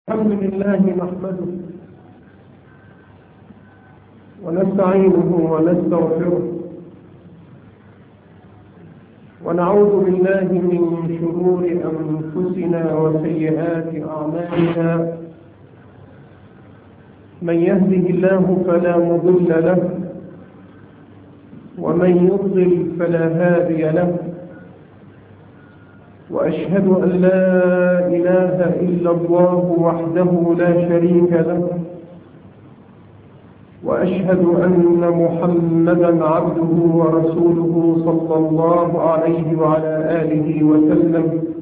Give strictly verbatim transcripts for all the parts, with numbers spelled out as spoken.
الحمد لله نحمده ونستعينه ونستغفره ونعوذ بالله من شرور أنفسنا وسيئات أعمالنا. من يهده الله فلا مضل له ومن يضلل فلا هادي له، وأشهد أن لا إله إلا الله وحده لا شريك له، وأشهد أن محمدا عبده ورسوله صلى الله عليه وعلى آله وسلم.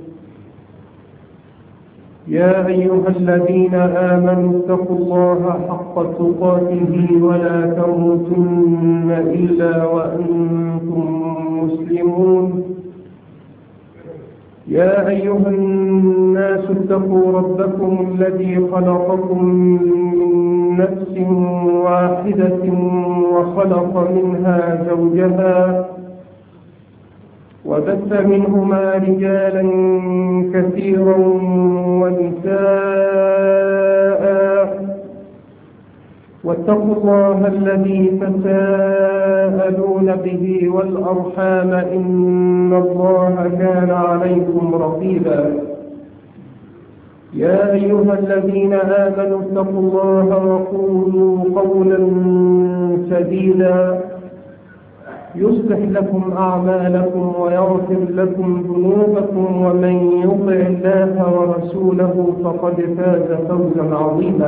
يا أيها الذين آمنوا اتقوا الله حق تقاته ولا تموتن إلا وأنتم مسلمون. يا أيها الناس اتقوا ربكم الذي خلقكم من نفس واحدة وخلق منها زوجها وبث منهما رجالا كثيرا ونساء، واتقوا الله الذي تساءلون به والأرحام إن الله كان عليكم رقيبا. يا أيها الذين آمنوا اتقوا الله وقولوا قولا سديدا يصلح لكم أعمالكم ويغفر لكم ذنوبكم، ومن يطع الله ورسوله فقد فاز فوزا عظيما.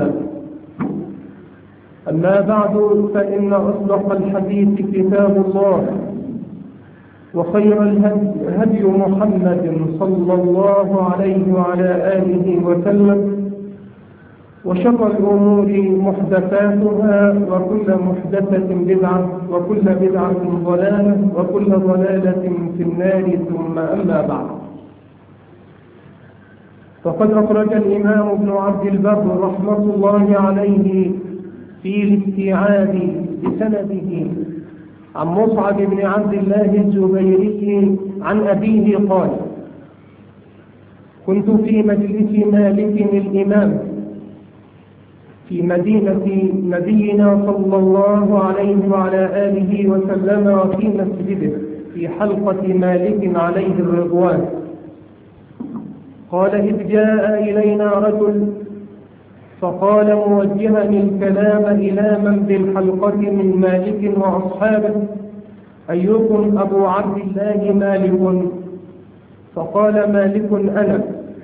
أما بعد، فإن أصدق الحديث كتاب الله، وخير الهدي هدي محمد صلى الله عليه وعلى آله وسلم، وشر الأمور محدثاتها، وكل محدثة بدعة، وكل بدعة ضلالة، وكل ضلالة في النار. ثم أما بعد، فقد أخرج الإمام ابن عبد البر رحمة الله عليه في الاستيعاب بسنده عن مصعب بن عبد الله الزبيري عن أبيه قال: كنت في مجلس مالك الإمام في مدينة نبينا صلى الله عليه وعلى آله وسلم، وفي مسجده في حلقة مالك عليه الرضوان. قال: إذ جاء إلينا رجل فقال موجها الكلام إلى من بالحلقة من مالك وأصحابه: أيكم أبو عبد الله مالك؟ فقال مالك: أنا.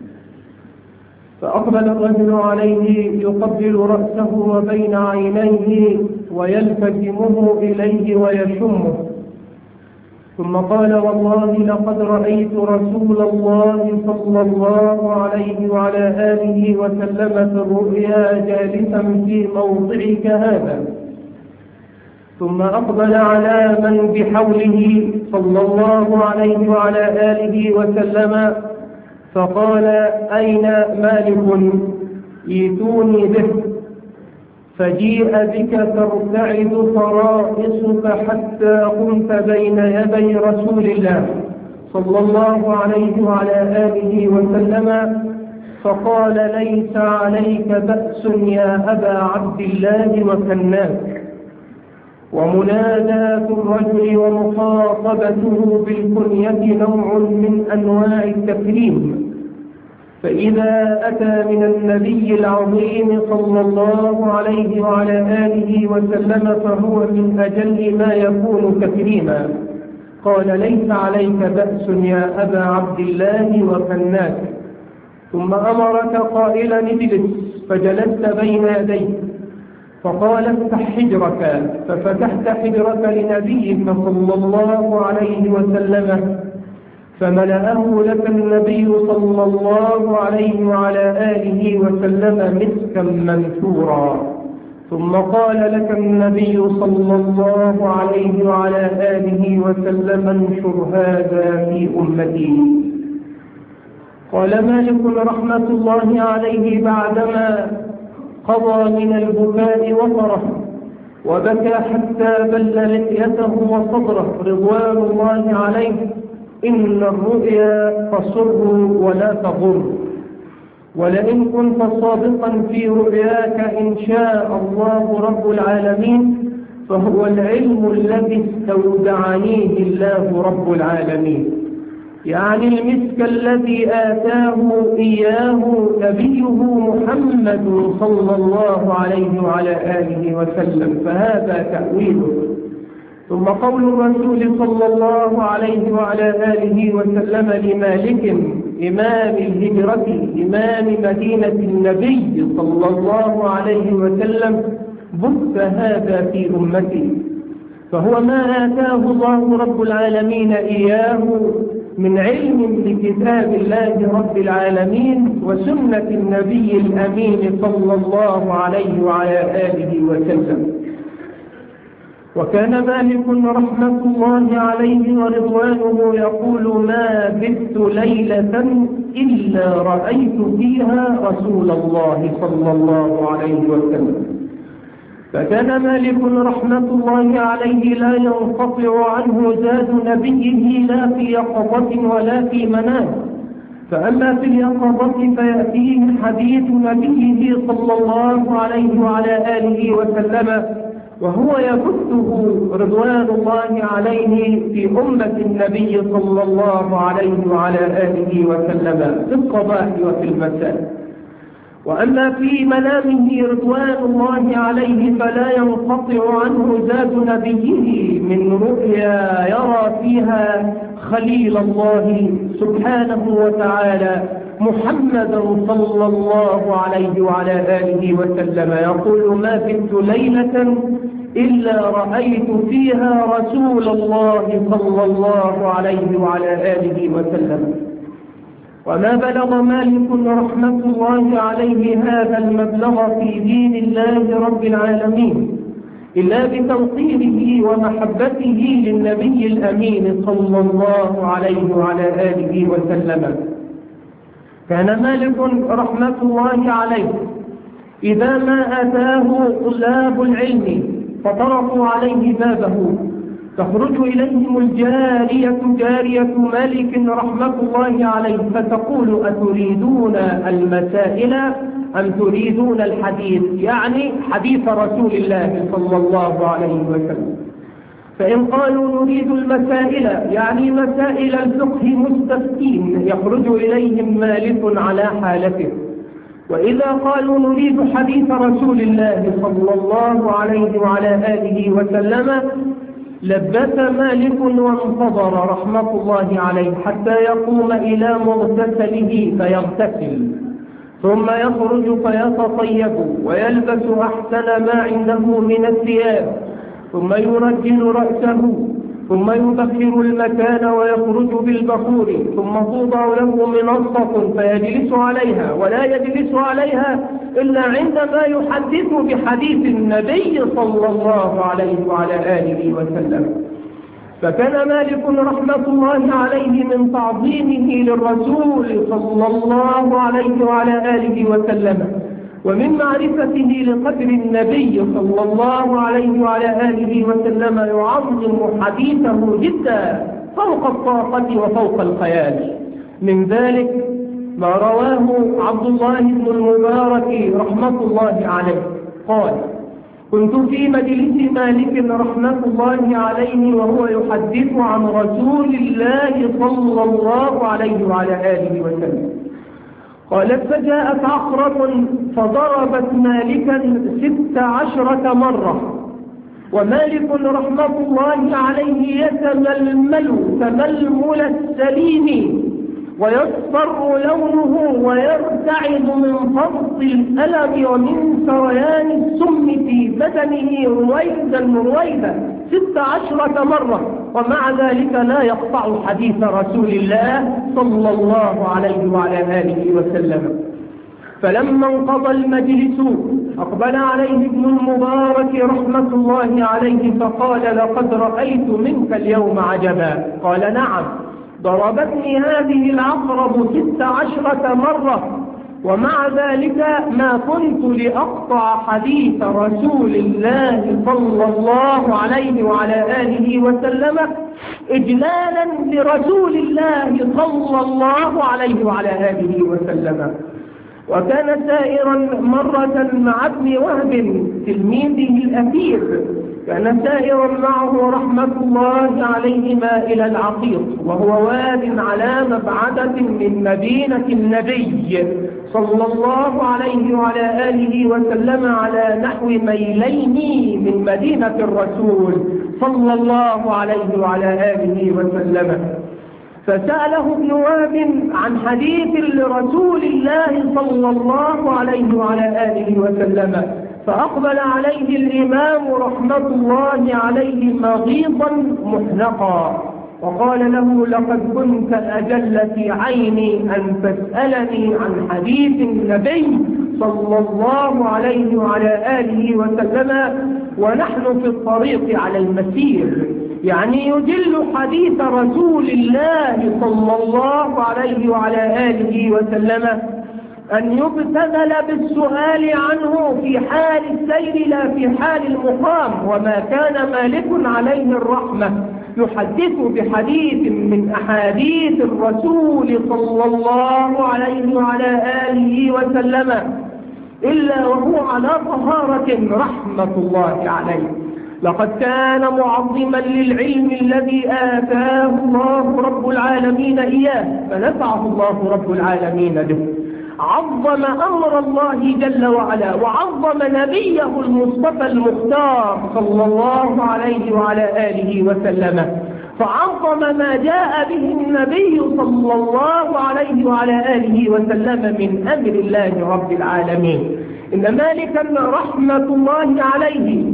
فأقبل الرجل عليه يقبل رأسه وبين عينيه ويلتزمه إليه ويشمه، ثم قال: والله لقد رأيت رسول الله صلى الله عليه وعلى آله وسلم في الرؤيا جالسا في موضعك هذا. ثم أقبل على من بحوله صلى الله عليه وعلى آله وسلم فقال: أين مالك؟ ائتوني به. فجيء بك ترتعد فرائصك حتى قمت بين يدي رسول الله صلى الله عليه وعلى آله وسلم، فقال: ليس عليك بأس يا أبا عبد الله وكناك. ومناداة الرجل ومخاطبته بالكنية نوع من أنواع التكريم، فإذا أتى من النبي العظيم صلى الله عليه وعلى آله وسلم فهو من أجل ما يكون تكريما. قال: ليس عليك بأس يا أبا عبد الله وكناك. ثم أمرك قائلا: اجلس، فجلست بين يديه، فقال: افتح حجرك، ففتحت حجرك لنبيك صلى الله عليه وسلم، فملأه لك النبي صلى الله عليه وعلى آله وسلم مسكا منثورا. ثم قال لك النبي صلى الله عليه وعلى آله وسلم: انشر هذا في أمتي. قال مالك رحمة الله عليه بعدما قضى من البكاء وطره، وبكى حتى بل لحيته وصدره رضوان الله عليه: إن الرؤيا تصر ولا تضر. ولئن كنت صادقا في رؤياك إن شاء الله رب العالمين فهو العلم الذي استودعنيه الله رب العالمين، يعني المسك الذي آتاه إياه نبيه محمد صلى الله عليه وعلى آله وسلم، فهذا تأويله. ثم قول الرسول صلى الله عليه وعلى آله وسلم لمالك إمام الهجرة إمام مدينة النبي صلى الله عليه وسلم: بث هذا في أمتي. فهو ما آتاه الله رب العالمين إياه من علم بكتاب الله رب العالمين وسنة النبي الأمين صلى الله عليه وعلى آله وسلم. وكان مالك رحمة الله عليه ورضوانه يقول: ما بثت ليلة إلا رأيت فيها رسول الله صلى الله عليه وسلم. فكان مالك رحمة الله عليه لا ينقطع عنه زاد نبيه لا في يقظة ولا في منام. فأما في اليقظة فيأتيه حديث نبيه صلى الله عليه وعلى آله وسلم وهو يبثه رضوان الله عليه في أمة النبي صلى الله عليه وعلى آله وسلم في الصباح وفي المساء. وأما في منامه رضوان الله عليه فلا ينقطع عنه زاد نبيه من رؤيا يرى فيها خليل الله سبحانه وتعالى محمدا صلى الله عليه وعلى آله وسلم يقول: ما بثت ليلة إلا رأيت فيها رسول الله صلى الله عليه وعلى آله وسلم. وما بلغ مالك رحمة الله عليه هذا المبلغ في دين الله رب العالمين إلا بتوقيره ومحبته للنبي الأمين صلى الله عليه وعلى آله وسلم. كان مالك رحمة الله عليه إذا ما أتاه طلاب العلم فطرقوا عليه بابه تخرج إليهم الجارية جارية مالك رحمة الله عليه فتقول: أتريدون المسائل أم تريدون الحديث؟ يعني حديث رسول الله صلى الله عليه وسلم. فإن قالوا نريد المسائل يعني مسائل الفقه مستفتين يخرج إليهم مالك على حالته. وإذا قالوا نريد حديث رسول الله صلى الله عليه وعلى آله وسلم لبث مالك وانتظر رحمة الله عليه حتى يقوم إلى مغتسله فيغتسل، ثم يخرج فيتطيب ويلبس أحسن ما عنده من الثياب، ثم يرجل رأسه، ثم يبخر المكان ويخرج بالبخور، ثم توضع له منصة فيجلس عليها، ولا يجلس عليها إلا عندما يحدث بحديث النبي صلى الله عليه وعلى آله وسلم. فكان مالك رحمة الله عليه من تعظيمه للرسول صلى الله عليه وعلى آله وسلم ومن معرفته لقدر النبي صلى الله عليه وعلى آله وسلم يعظم حديثه جدا فوق الطاقة وفوق الخيال. من ذلك ما رواه عبد الله بن المبارك رحمة الله عليه قال: كنت في مجلس مالك رحمة الله عليه وهو يحدث عن رسول الله صلى الله عليه وعلى آله وسلم. قالت: فجاءت عقرب فضربت مالكا ست عشرة مرة، ومالك رحمة الله عليه يتململ تململ السليم ويصفر لونه ويرتعد من فرط الألم ومن سريان السم في بدنه رويدا رويدا ست عشرة مرة، ومع ذلك لا يقطع حديث رسول الله صلى الله عليه وعلى آله وسلم. فلما انقضى المجلس أقبل عليه ابن المبارك رحمة الله عليه فقال: لقد رأيت منك اليوم عجبا. قال: نعم، ضربتني هذه العقرب ست عشرة مرة، ومع ذلك ما كنت لأقطع حديث رسول الله صلى الله عليه وعلى آله وسلم إجلالا لرسول الله صلى الله عليه وعلى آله وسلم. وكان سائرا مرة مع ابن وهب تلميذه الأثير، كان سائرا معه رحمة الله عليهما إلى العقيق، وهو واد على مبعدة من مدينة النبي صلى الله عليه وعلى آله وسلم على نحو ميلين من مدينة الرسول صلى الله عليه وعلى آله وسلم. فسأله ابن وهب عن حديث لرسول الله صلى الله عليه وعلى آله وسلم، فأقبل عليه الإمام رحمة الله عليه مغيظا محنقا وقال له: لقد كنت أجل في عيني أن تسألني عن حديث النبي صلى الله عليه وعلى آله وسلم ونحن في الطريق على المسير. يعني يجل حديث رسول الله صلى الله عليه وعلى آله وسلم أن يبتذل بالسؤال عنه في حال السير لا في حال المقام. وما كان مالك عليه الرحمة يحدث بحديث من أحاديث الرسول صلى الله عليه وعلى آله وسلم إلا وهو على طهارة رحمة الله عليه. لقد كان معظما للعلم الذي آتاه الله رب العالمين إياه، فنفعه الله رب العالمين به. عظم أمر الله جل وعلا، وعظم نبيه المصطفى المختار صلى الله عليه وعلى آله وسلم، فعظم ما جاء به النبي صلى الله عليه وعلى آله وسلم من أمر الله رب العالمين. إن مالكا رحمة الله عليه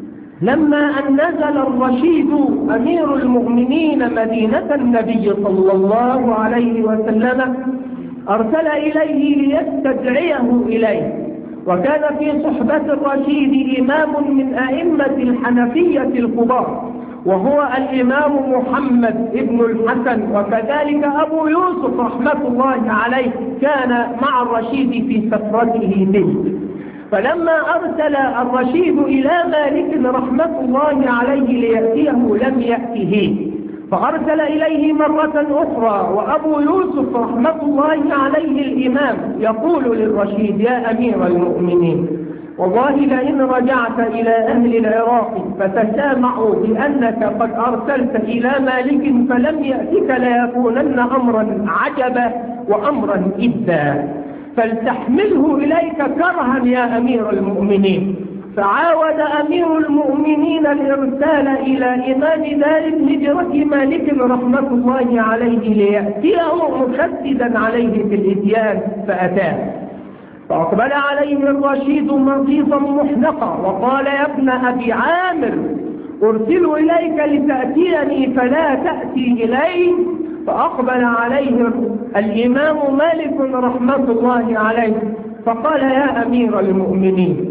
لما أن نزل الرشيد أمير المؤمنين مدينة النبي صلى الله عليه وسلم أرسل إليه ليستدعيه إليه. وكان في صحبة الرشيد إمام من أئمة الحنفية الكبار، وهو الإمام محمد ابن الحسن، وكذلك أبو يوسف رحمة الله عليه كان مع الرشيد في سفرته تلك. فلما أرسل الرشيد إلى مالك رحمة الله عليه ليأتيه لم يأته، فأرسل إليه مرة أخرى، وأبو يوسف رحمة الله عليه الإمام يقول للرشيد: يا أمير المؤمنين، والله لئن رجعت إلى أهل العراق فتسامعوا بأنك قد أرسلت إلى مالك فلم يأتك ليكونن أمرا عجبا وأمرا إبدا، فلتحمله إليك كرها يا أمير المؤمنين. فعاود أمير المؤمنين الإرسال إلى إمام دار الهجرة مالك رحمة الله عليه ليأتيه مشددا عليه في الإتيان، فأتاه. فأقبل عليه الرشيد مغيظا محنقا وقال: يا ابن أبي عامر، أرسل إليك لتأتيني فلا تأتي إلي. فأقبل عليه الإمام مالك رحمة الله عليه فقال: يا أمير المؤمنين،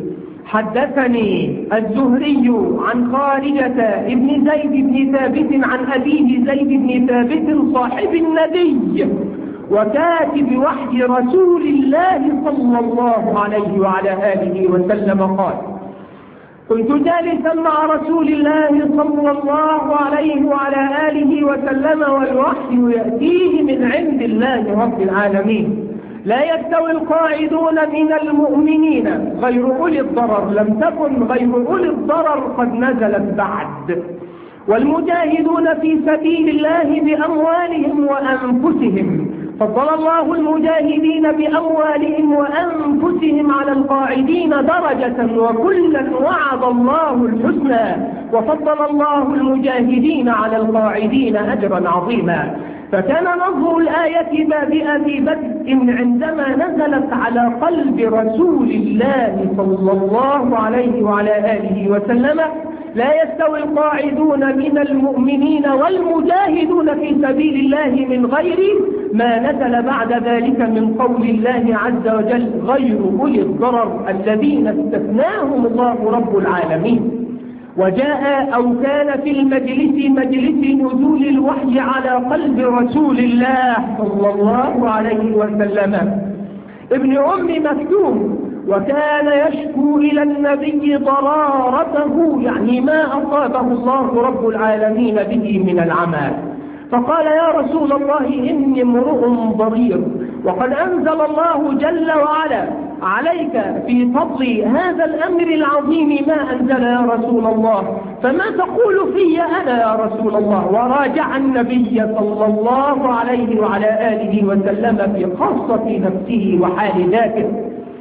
حدثني الزهري عن خارجة ابن زيد بن ثابت عن أبيه زيد بن ثابت صاحب النبي وكاتب وحي رسول الله صلى الله عليه وعلى آله وسلم قال: كنت جالسا مع رسول الله صلى الله عليه وعلى آله وسلم والوحي يأتيه من عند الله رب العالمين. لا يستوي القاعدون من المؤمنين غير أولي الضرر، لم تكن غير أولي الضرر قد نزلت بعد، والمجاهدون في سبيل الله بأموالهم وأنفسهم. فضل الله المجاهدين بأموالهم وأنفسهم على القاعدين درجة، وكلا وعد الله الحسنى، وفضل الله المجاهدين على القاعدين أجرا عظيما. فكان نظر الآية بادئة بدء عندما نزلت على قلب رسول الله صلى الله عليه وعلى آله وسلم: لا يستوي القاعدون من المؤمنين والمجاهدون في سبيل الله من غير ما نزل بعد ذلك من قول الله عز وجل: غير أولي الضرر الذين استثناهم الله رب العالمين. وجاء أو كان في المجلس مجلس نزول الوحي على قلب رسول الله صلى الله عليه وسلم ابن أم مكتوم، وكان يشكو إلى النبي ضرارته، يعني ما أصابه الله رب العالمين به من العمى. فقال: يا رسول الله، إني امرؤ ضرير، وقد أنزل الله جل وعلا عليك في فضل هذا الأمر العظيم ما أنزل يا رسول الله، فما تقول في أنا يا رسول الله؟ وراجع النبي صلى الله عليه وعلى آله وسلم في خاصة نفسه وحال ذاته،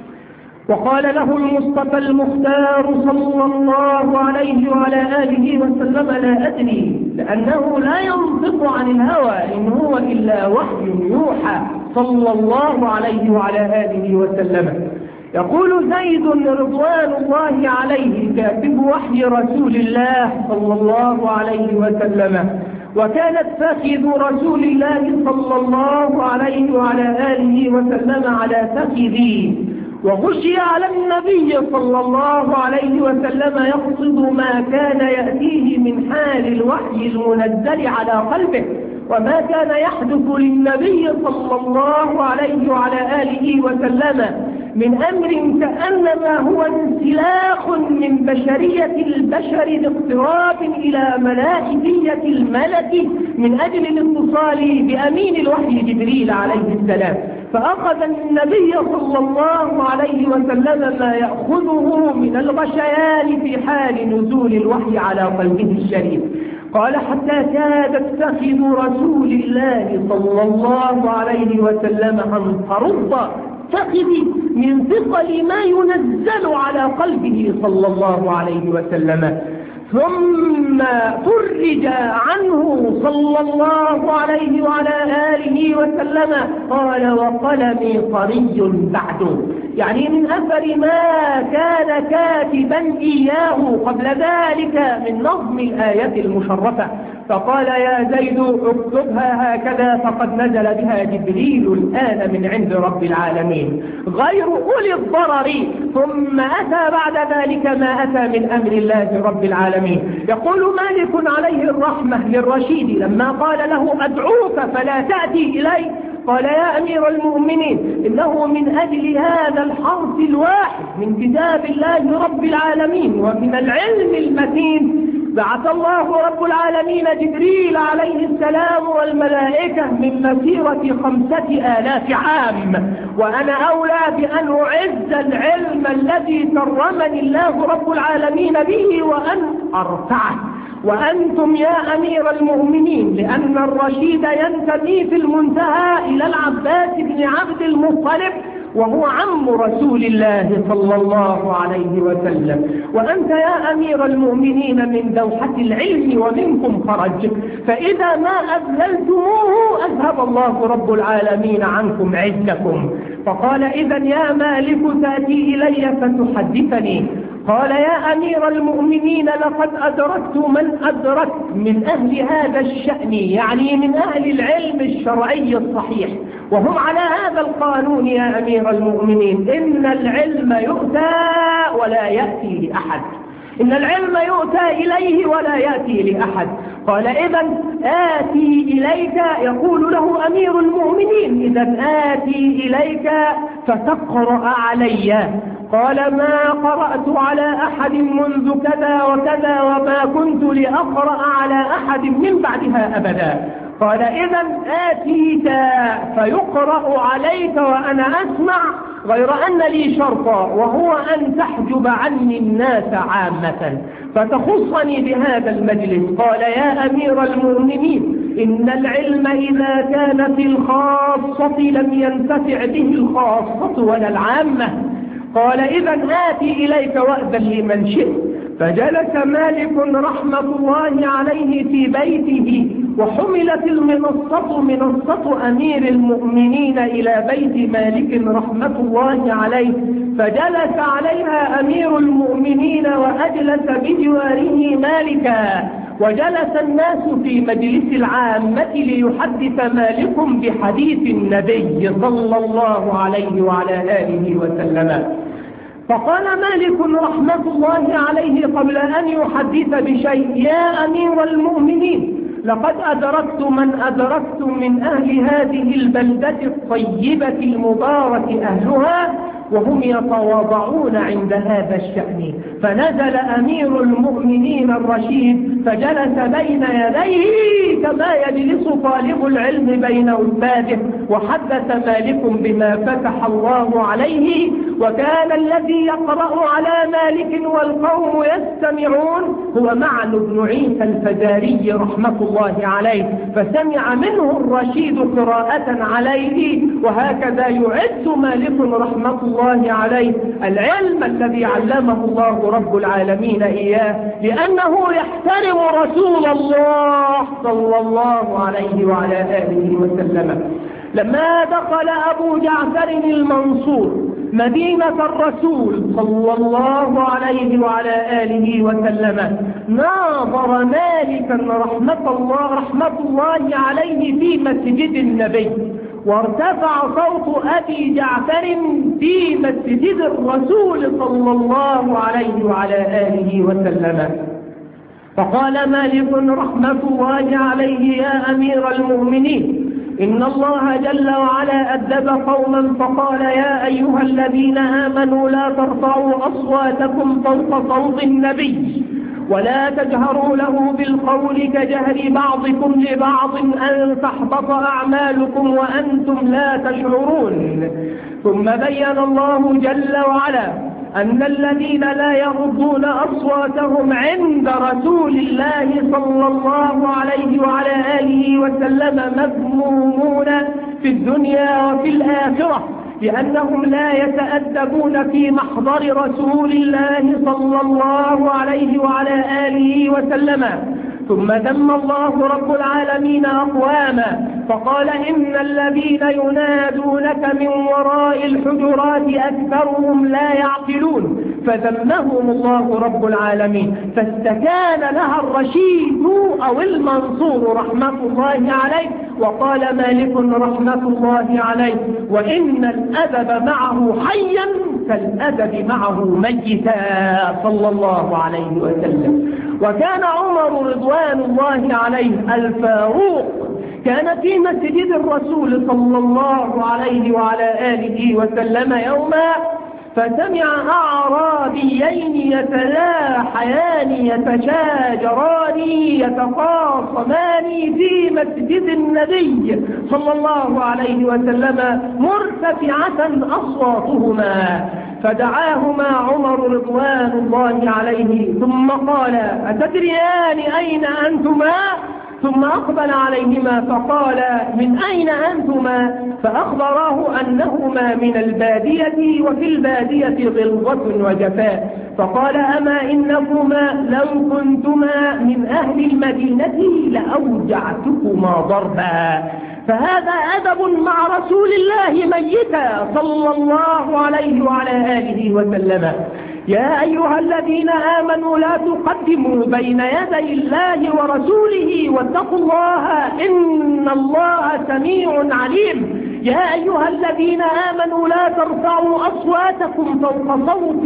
وقال له المصطفى المختار صلى الله عليه وعلى آله وسلم: لا أدري، لأنه لا ينطق عن الهوى إن هو إلا وحي يوحى صلى الله عليه وعلى آله وسلم. يقول زيد رضوان الله عليه كاتب وحي رسول الله صلى الله عليه وسلم: وكانت فخذ رسول الله صلى الله عليه وعلى آله وسلم على فخذي، وغشي على النبي صلى الله عليه وسلم يقصد ما كان يأتيه من حال الوحي المنزل على قلبه، وما كان يحدث للنبي صلى الله عليه وعلى آله وسلم من أمر كأنما هو انسلاخ من بشرية البشر باقتراب إلى ملائكية الملك من أجل الاتصال بأمين الوحي جبريل عليه السلام. فأخذ النبي صلى الله عليه وسلم ما يأخذه من الغشيان في حال نزول الوحي على قلبه الشريف. قال: حتى كادت فخذ رسول الله صلى الله عليه وسلم أن ترد فخذي من ثقل ما ينزل على قلبه صلى الله عليه وسلم. ثم فرج عنه صلى الله عليه وعلى آله وسلم. قال: وقلمي طري بعد، يعني من أثر ما كان كاتبا إياه قبل ذلك من نظم الآية المشرفة. فقال: يا زيد اكتبها هكذا، فقد نزل بها جبريل الآن من عند رب العالمين غير أولي الضرر. ثم أتى بعد ذلك ما أتى من أمر الله رب العالمين. يقول مالك عليه الرحمة للرشيد لما قال له: أدعوك فلا تأتي إلي، قال: يا أمير المؤمنين، إنه من أجل هذا الحرف الواحد من كتاب الله رب العالمين ومن العلم المتين بعث الله رب العالمين جبريل عليه السلام والملائكة من مسيرة خمسة آلاف عام، وأنا أولى بأن أعز العلم الذي كرمني الله رب العالمين به وأن أرفعه. وأنتم يا أمير المؤمنين، لأن الرشيد ينتمي في المنتهى إلى العباس بن عبد المطلب وهو عم رسول الله صلى الله عليه وسلم، وأنت يا أمير المؤمنين من دوحة العلم ومنكم خرج، فإذا ما أذللتموه أذهب الله رب العالمين عنكم عزكم. فقال: إذن يا مالك تأتي إلي فتحدثني. قال: يا أمير المؤمنين، لقد أدركت من أدركت من أهل هذا الشأن، يعني من أهل العلم الشرعي الصحيح، وهم على هذا القانون يا أمير المؤمنين: إن العلم يؤتى ولا يأتي لأحد، إن العلم يؤتى إليه ولا يأتي لأحد. قال: إذن آتي إليك، يقول له أمير المؤمنين: إذن آتي إليك فتقرأ علي. قال: ما قرأت على أحد منذ كذا وكذا، وما كنت لأقرأ على أحد من بعدها أبدا. قال: إذن آتيك فيقرأ عليك وأنا أسمع، غير أن لي شرطا، وهو أن تحجب عني الناس عامة فتخصني بهذا المجلس. قال: يا أمير المؤمنين، إن العلم إذا كان في الخاصة لم ينتفع به الخاصة ولا العامة. قال: إذن آتي إليك وأذن لمن شئت. فجلس مالك رحمة الله عليه في بيته، وحملت المنصة منصة أمير المؤمنين إلى بيت مالك رحمة الله عليه، فجلس عليها أمير المؤمنين وأجلس بجواره مالكا، وجلس الناس في مجلس العامة ليحدث مالك بحديث النبي صلى الله عليه وعلى آله وسلم. فقال مالك رحمة الله عليه قبل أن يحدث بشيء: يا أمير المؤمنين، لقد أدركت من أدركت من أهل هذه البلدة الطيبة المبارك أهلها، وهم يتواضعون عند هذا الشأن. فنزل أمير المؤمنين الرشيد فجلس بين يديه كما يجلس طالب العلم بين أستاذه، وحدث مالك بما فتح الله عليه. وكان الذي يقرأ على مالك والقوم يستمعون هو معن بن عيسى الفزاري رحمة الله عليه، فسمع منه الرشيد قراءة عليه. وهكذا يعد مالك رحمة الله عليه العلم الذي علمه الله رب العالمين إياه، لأنه يحترم رسول الله صلى الله عليه وعلى آله وسلم. لما دخل أبو جعفر المنصور مدينة الرسول صلى الله عليه وعلى آله وسلم ناظر مالكا رحمة الله, رحمة الله عليه في مسجد النبي، وارتفع صوت أبي جعفر في مسجد الرسول صلى الله عليه وعلى آله وسلم. فقال مالك رحمة الله عليه: يا أمير المؤمنين، إن الله جل وعلا أدب قوما فقال: يا أيها الذين آمنوا لا ترفعوا أصواتكم فوق صوت النبي ولا تجهروا له بالقول كجهر بعضكم لبعض أن تحبط أعمالكم وأنتم لا تشعرون. ثم بين الله جل وعلا أن الذين لا يغضون أصواتهم عند رسول الله صلى الله عليه وعلى آله وسلم مذمومون في الدنيا وفي الآخرة، لأنهم لا يتأدبون في محضر رسول الله صلى الله عليه وعلى آله وسلم. ثم ذم الله رب العالمين أقواما فقال: إن الذين ينادونك من وراء الحجرات أكثرهم لا يعقلون، فذمهم الله رب العالمين. فاستكان لها الرشيد أو المنصور رحمة الله عليه، وقال مالك رحمة الله عليه: وإن الأدب معه حيا كالأدب معه ميتا صلى الله عليه وسلم. وكان عمر رضوان الله عليه الفاروق كان في مسجد الرسول صلى الله عليه وعلى آله وسلم يوما، فسمع أعرابيين يتلاحيان يتشاجران يتخاصمان في مسجد النبي صلى الله عليه وسلم مرتفعة أصواتهما، فدعاهما عمر رضوان الله عليه ثم قال: أتدريان أين أنتما؟ ثم أقبل عليهما فقال: من أين أنتما؟ فأخبراه أنهما من البادية، وفي البادية غلظة وجفاء. فقال: أما إنكما لو كنتما من أهل المدينة لأوجعتكما ضربا. فهذا أدب مع رسول الله ميتا صلى الله عليه وعلى آله وسلم. يا أيها الذين آمنوا لا تقدموا بين يدي الله ورسوله واتقوا الله إن الله سميع عليم. يا أيها الذين آمنوا لا ترفعوا أصواتكم فوق صوت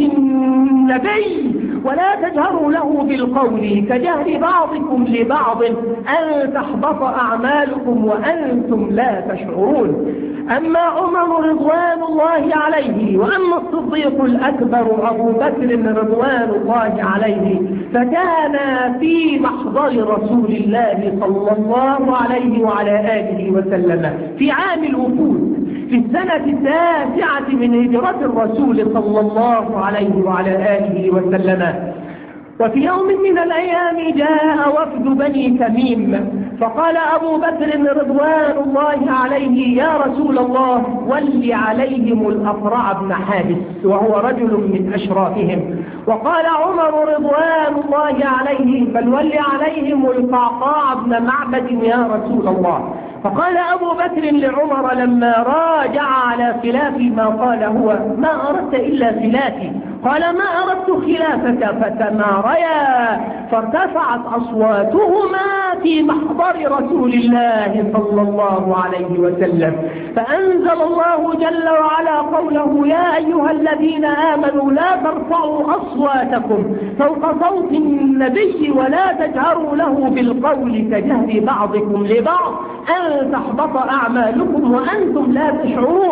النبي ولا تجهروا له بالقول كجهر بعضكم لبعض أن تحبط أعمالكم وأنتم لا تشعرون. أما عمر رضوان الله عليه وأما الصديق الأكبر أبو بكر رضوان الله عليه فكان في محضر رسول الله صلى الله عليه وعلى آله وسلم في عام الوفود في السنة التاسعة من هجرة الرسول صلى الله عليه وعلى آله وسلم. وفي يوم من الأيام جاء وفد بني تميم، فقال أبو بكر رضوان الله عليه: يا رسول الله ول عليهم الأقرع بن حابس، وهو رجل من أشرافهم. وقال عمر رضوان الله عليه: بل ول عليهم القعقاع بن معبد يا رسول الله. فقال أبو بكر لعمر لما راجع على خلاف ما قال هو: ما أردت إلا خلافي. قال: ما أردت خلافك. فتماريا فارتفعت أصواتهما في محضر رسول الله صلى الله عليه وسلم، فأنزل الله جل وعلا قوله: يا أيها الذين آمنوا لا ترفعوا أصواتكم فوق صوت النبي ولا تجهروا له بالقول كجهر بعضكم لبعض أن تحبط أعمالكم وأنتم لا تشعرون.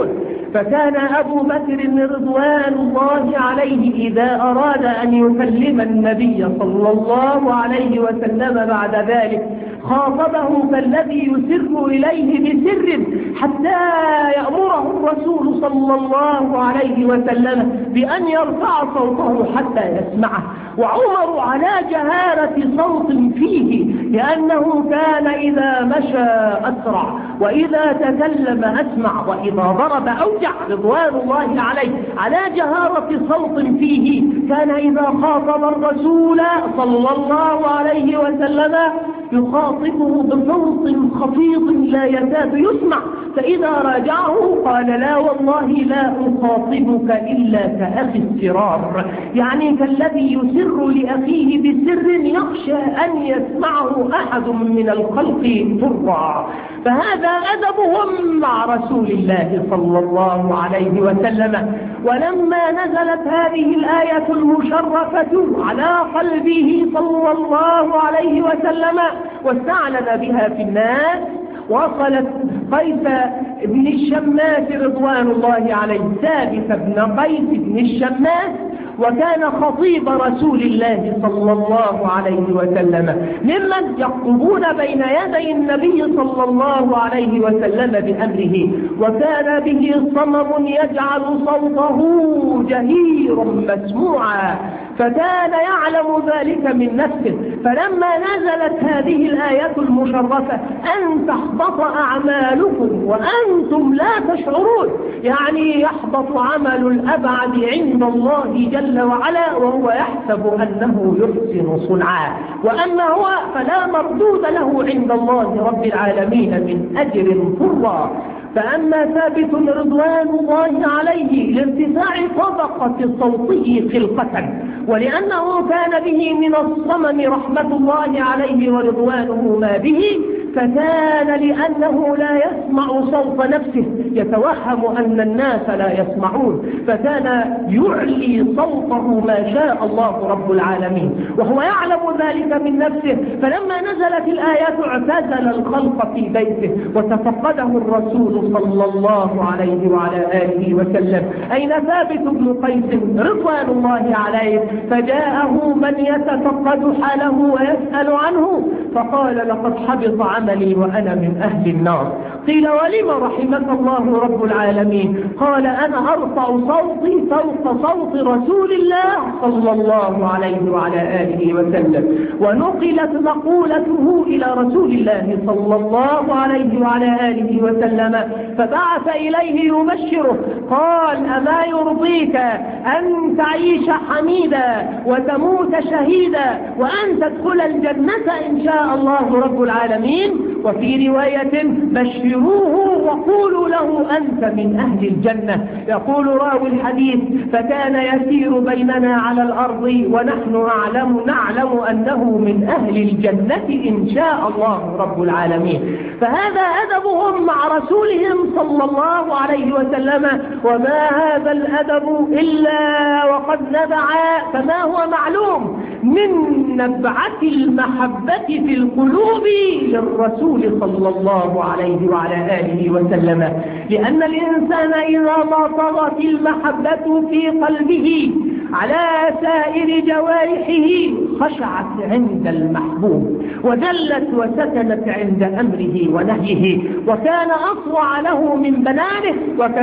فكان أبو بكر رضوان الله عليه إذا أراد أن يكلم النبي صلى الله عليه وسلم بعد ذلك خاطبه كالذي يسر إليه بسر حتى يأمره الرسول صلى الله عليه وسلم بأن يرفع صوته حتى يسمعه. وعمر على جهارة صوت فيه، لأنه كان إذا مشى أسرع، وإذا تكلم أسمع، وإذا ضرب أوجع رضوان الله عليه، على جهارة صوت فيه. كان إذا خاطب الرسول صلى الله عليه وسلم يخاطبه بصوت خفيض لا يكاد يسمع، فإذا راجعه قال: لا والله لا أخاطبك إلا كأخي السرار، يعني كالذي يسر لأخيه بسر يخشى أن يسمعه أحد من الخلق ضرا. فهذا أدبهم مع رسول الله صلى الله عليه وسلم. ولما نزلت هذه الآية المشرفة على قلبه صلى الله عليه وسلم واستعلن بها في الناس، وصلت قيس بن الشماس رضوان الله عليه، ثابت بن قيس بن الشماس، وكان خطيب رسول الله صلى الله عليه وسلم، ممن يخطبون بين يدي النبي صلى الله عليه وسلم بأمره. وكان به صمم يجعل صوته جهيرا مسموعا، فكان يعلم ذلك من نفسه. فلما نزلت هذه الآية المشرفة أن تحبط أعمالكم وأنتم لا تشعرون، يعني يحبط عمل الأبعد عند الله جل وعلا وهو يحسب أنه يحسن صنعا، وأنه فلا مردود له عند الله رب العالمين من أجر فرا. فأما ثابت رضوان الله عليه لارتفاع طبقة صوته خلقة، ولأنه كان به من الصمم رحمة الله عليه ورضوانه ما به، فكان لأنه لا يسمع صوت نفسه يتوهم أن الناس لا يسمعون، فكان يعلي صوته ما شاء الله رب العالمين، وهو يعلم ذلك من نفسه. فلما نزلت الآيات اعتزل الخلق في بيته وتفقده الرسول صلى الله عليه وعلى آله وسلم: أين ثابت بن قيس رضوان الله عليه؟ فجاءه من يتفقد حاله ويسأل عنه، فقال: لقد حبط عملي وأنا من أهل النار. قيل: ولم رحمك الله رب العالمين؟ قال: أنا أرفع صوتي فوق صوت رسول الله صلى الله عليه وعلى آله وسلم. ونقلت مقولته إلى رسول الله صلى الله عليه وعلى آله وسلم، فبعث إليه يبشره، قال: أما يرضيك أن تعيش حميدا وتموت شهيدا وأن تدخل الجنة إن شاء الله رب العالمين؟ وفي رواية: بشروه وقولوا له أنت من أهل الجنة. يقول راوي الحديث: فكان يسير بيننا على الأرض ونحن أعلم نعلم أنه من أهل الجنة إن شاء الله رب العالمين. فهذا أدبهم مع رسولهم صلى الله عليه وسلم. وما هذا الأدب إلا وقد نبع كما هو معلوم من نبعة المحبة في القلوب للرسول صلى الله عليه وعلى آله وسلم، لأن الإنسان إذا ما طغت المحبة في قلبه على سائر جوارحه خشعت عند المحبوب، وذلت وسكنت عند أمره ونهيه، وكان أطوع له من بنانه.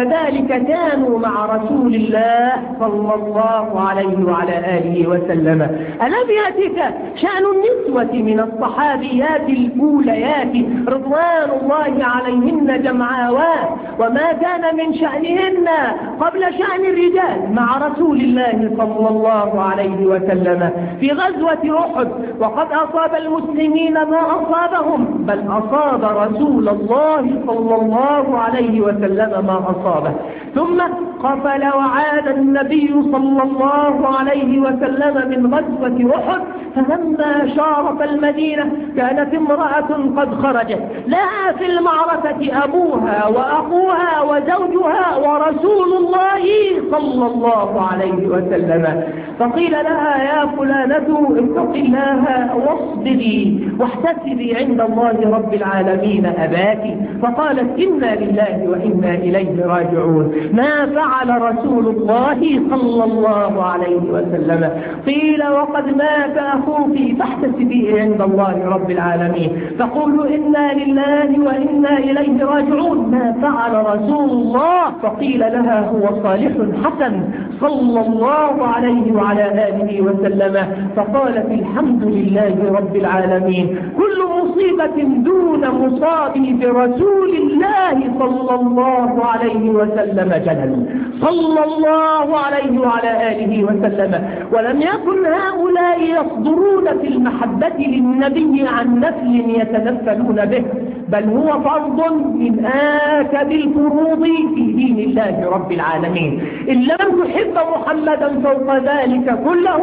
وكذلك كانوا مع رسول الله صلى الله عليه وعلى آله وسلم. ألم يأتك شأن النسوة من الصحابيات الأوليات رضوان الله عليهن جمعاوات، وما كان من شأنهن قبل شأن الرجال مع رسول الله صلى الله عليه وسلم في غزوة أحد، وقد أصاب المسلمين ما أصابهم، بل أصاب رسول الله صلى الله عليه وسلم ما أصابه. ثم الحق فلو عاد النبي صلى الله عليه وسلم من غزوة أحد فلما شارف المدينة كانت امرأة قد خرجت لها في المعركة أبوها وأخوها وزوجها ورسول الله صلى الله عليه وسلم، فقيل لها يا فلانة اتق الله واصبري واحتسبي عند الله رب العالمين أباك، فقالت إنا لله وإنا إليه راجعون. ما فعل رسول الله صلى الله عليه وسلم؟ قيل وقد مات أخوك فاحتسبي عند الله رب العالمين، فقولوا إنا لله وإنا إليه راجعون. ما فعل رسول الله؟ فقيل لها هو صالح حسن صلى الله عليه وعلى آله وسلم، فقالت الحمد لله رب العالمين، كل مصيبة دون مصاب برسول الله صلى الله عليه وسلم جلل صلى الله عليه وعلى آله وسلم. ولم يكن هؤلاء يصدرون في المحبة للنبي عن نفل يتنفلون به، بل هو فرض من آكد الفروض في دين الله رب العالمين. إن لم تحب محمدا فوق ذلك كله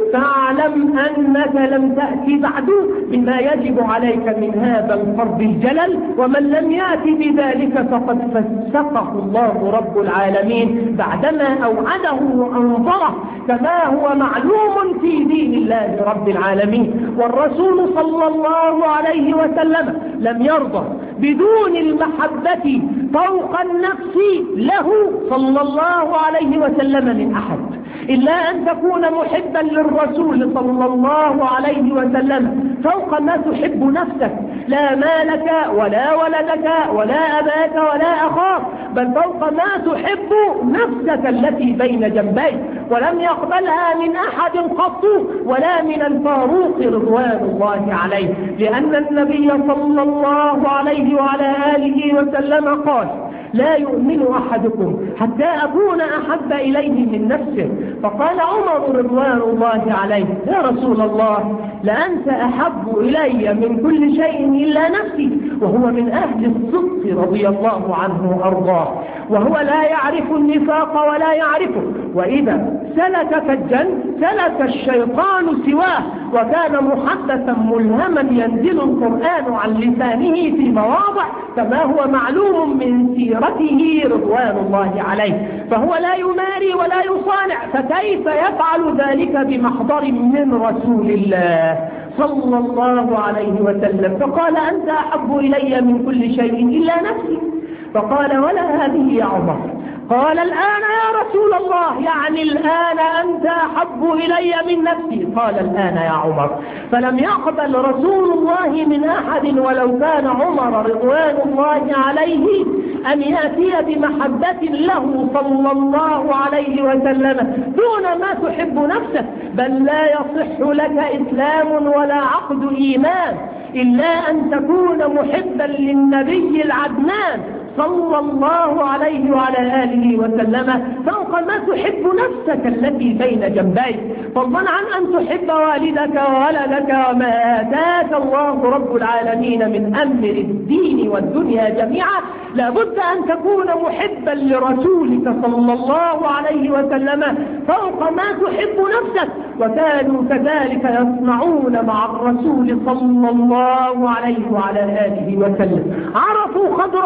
فاعلم أنك لم تأتي بعد بما يجب عليك من هذا الفرض الجلل، ومن لم يأتي بذلك فقد فسقه الله رب العالمين بعدما أوعده وأنظره كما هو معلوم في دين الله رب العالمين. والرسول صلى الله عليه وسلم لم يرضى بدون المحبة فوق النفس له صلى الله عليه وسلم من أحد، إلا أن تكون محبا للرسول صلى الله عليه وسلم فوق ما تحب نفسك، لا مالك ولا ولدك ولا أباك ولا أخاك، بل فوق ما تحب نفسك التي بين جنبيك. ولم يقبلها من أحد قط ولا من الفاروق رضوان الله عليه، لأن النبي صلى الله عليه وعلى آله وسلم قال لا يؤمن أحدكم حتى أكون أحب إليه من نفسه. فقال عمر رضوان الله عليه يا رسول الله لأنت أحب إلي من كل شيء إلا نفسي، وهو من أهل الصدق رضي الله عنه وأرضاه، وهو لا يعرف النفاق ولا يعرفه، وإذا سلك فجا سلك الشيطان سواه، وكان محدثا ملهما ينزل القرآن عن لسانه في مواضع كما هو معلوم من سيرته رضوان الله عليه، فهو لا يماري ولا يصانع، فكيف يفعل ذلك بمحضر من رسول الله صلى الله عليه وسلم؟ فقال أنت أحب إلي من كل شيء إلا نفسي. فقال ولا هذه يا عمر. قال الآن يا رسول الله يعني الآن أنت أحب إلي من نفسي. قال الآن يا عمر. فلم يقبل رسول الله من أحد ولو كان عمر رضوان الله عليه أن يأتي بمحبة له صلى الله عليه وسلم دون ما تحب نفسك، بل لا يصح لك إسلام ولا عقد إيمان إلا أن تكون محبا للنبي العدنان صلى الله عليه وعلى آله وسلم فوق ما تحب نفسك التي بين جنبيك، فضلا عن أن تحب والدك وولدك وما آتاك الله رب العالمين من أمر الدين والدنيا جميعا. لابد أن تكون محبا لرسولك صلى الله عليه وسلم فوق ما تحب نفسك، وكانوا كذلك يصنعون مع الرسول صلى الله عليه وعلى آله وسلم. عرفوا قدره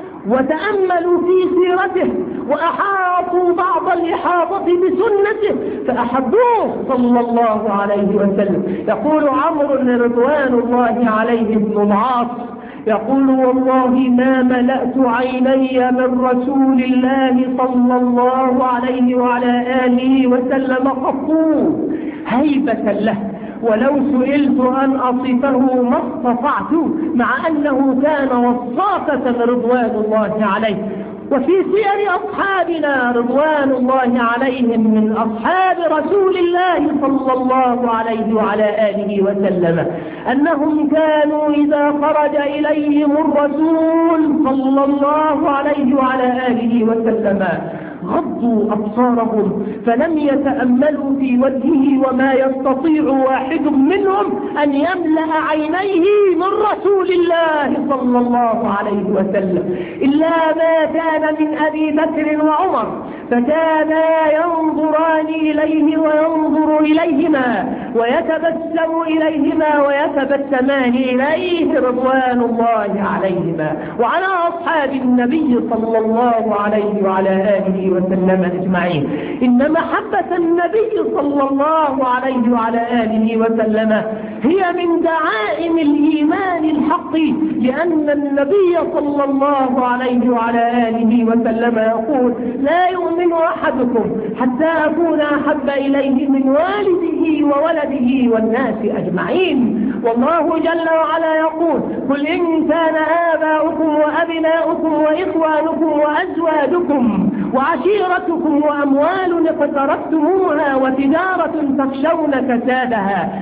وتأملوا في سيرته وأحاطوا بعض الإحاطة بسنته فأحبوه صلى الله عليه وسلم. يقول عمرو رضوان الله عليه بن العاص يقول والله ما ملأت عيني من رسول الله صلى الله عليه وعلى آله وسلم قط هيبة له، ولو سئلت أن أصفه ما استطعت، مع أنه كان وصافة رضوان الله عليه. وفي سير أصحابنا رضوان الله عليهم من أصحاب رسول الله صلى الله عليه وعلى آله وسلم أنهم كانوا إذا خرج إليهم الرسول صلى الله عليه وعلى آله وسلم غضوا أبصارهم فلم يتأملوا في وجهه، وما يستطيع واحد منهم أن يملأ عينيه من رسول الله صلى الله عليه وسلم إلا ما كان من أبي بكر وعمر، فكانا ينظران إليه وينظر إليهما ويتبسم إليهما ويتبسمان إليه رضوان الله عليهما وعلى أصحاب النبي صلى الله عليه وعلى آله وسلم أجمعين. إن محبة النبي صلى الله عليه وعلى آله وسلم هي من دعائم الإيمان الحق، لأن النبي صلى الله عليه وعلى آله وسلم يقول: لا يؤمن أحدكم حتى أكون أحب إليه من والده وولده والناس أجمعين. والله جل وعلا يقول: قل إن كان آباؤكم وأبناؤكم وإخوانكم وأزواجكم وعشيرتكم وأموال اقترفتموها وتجارة تخشون كسادها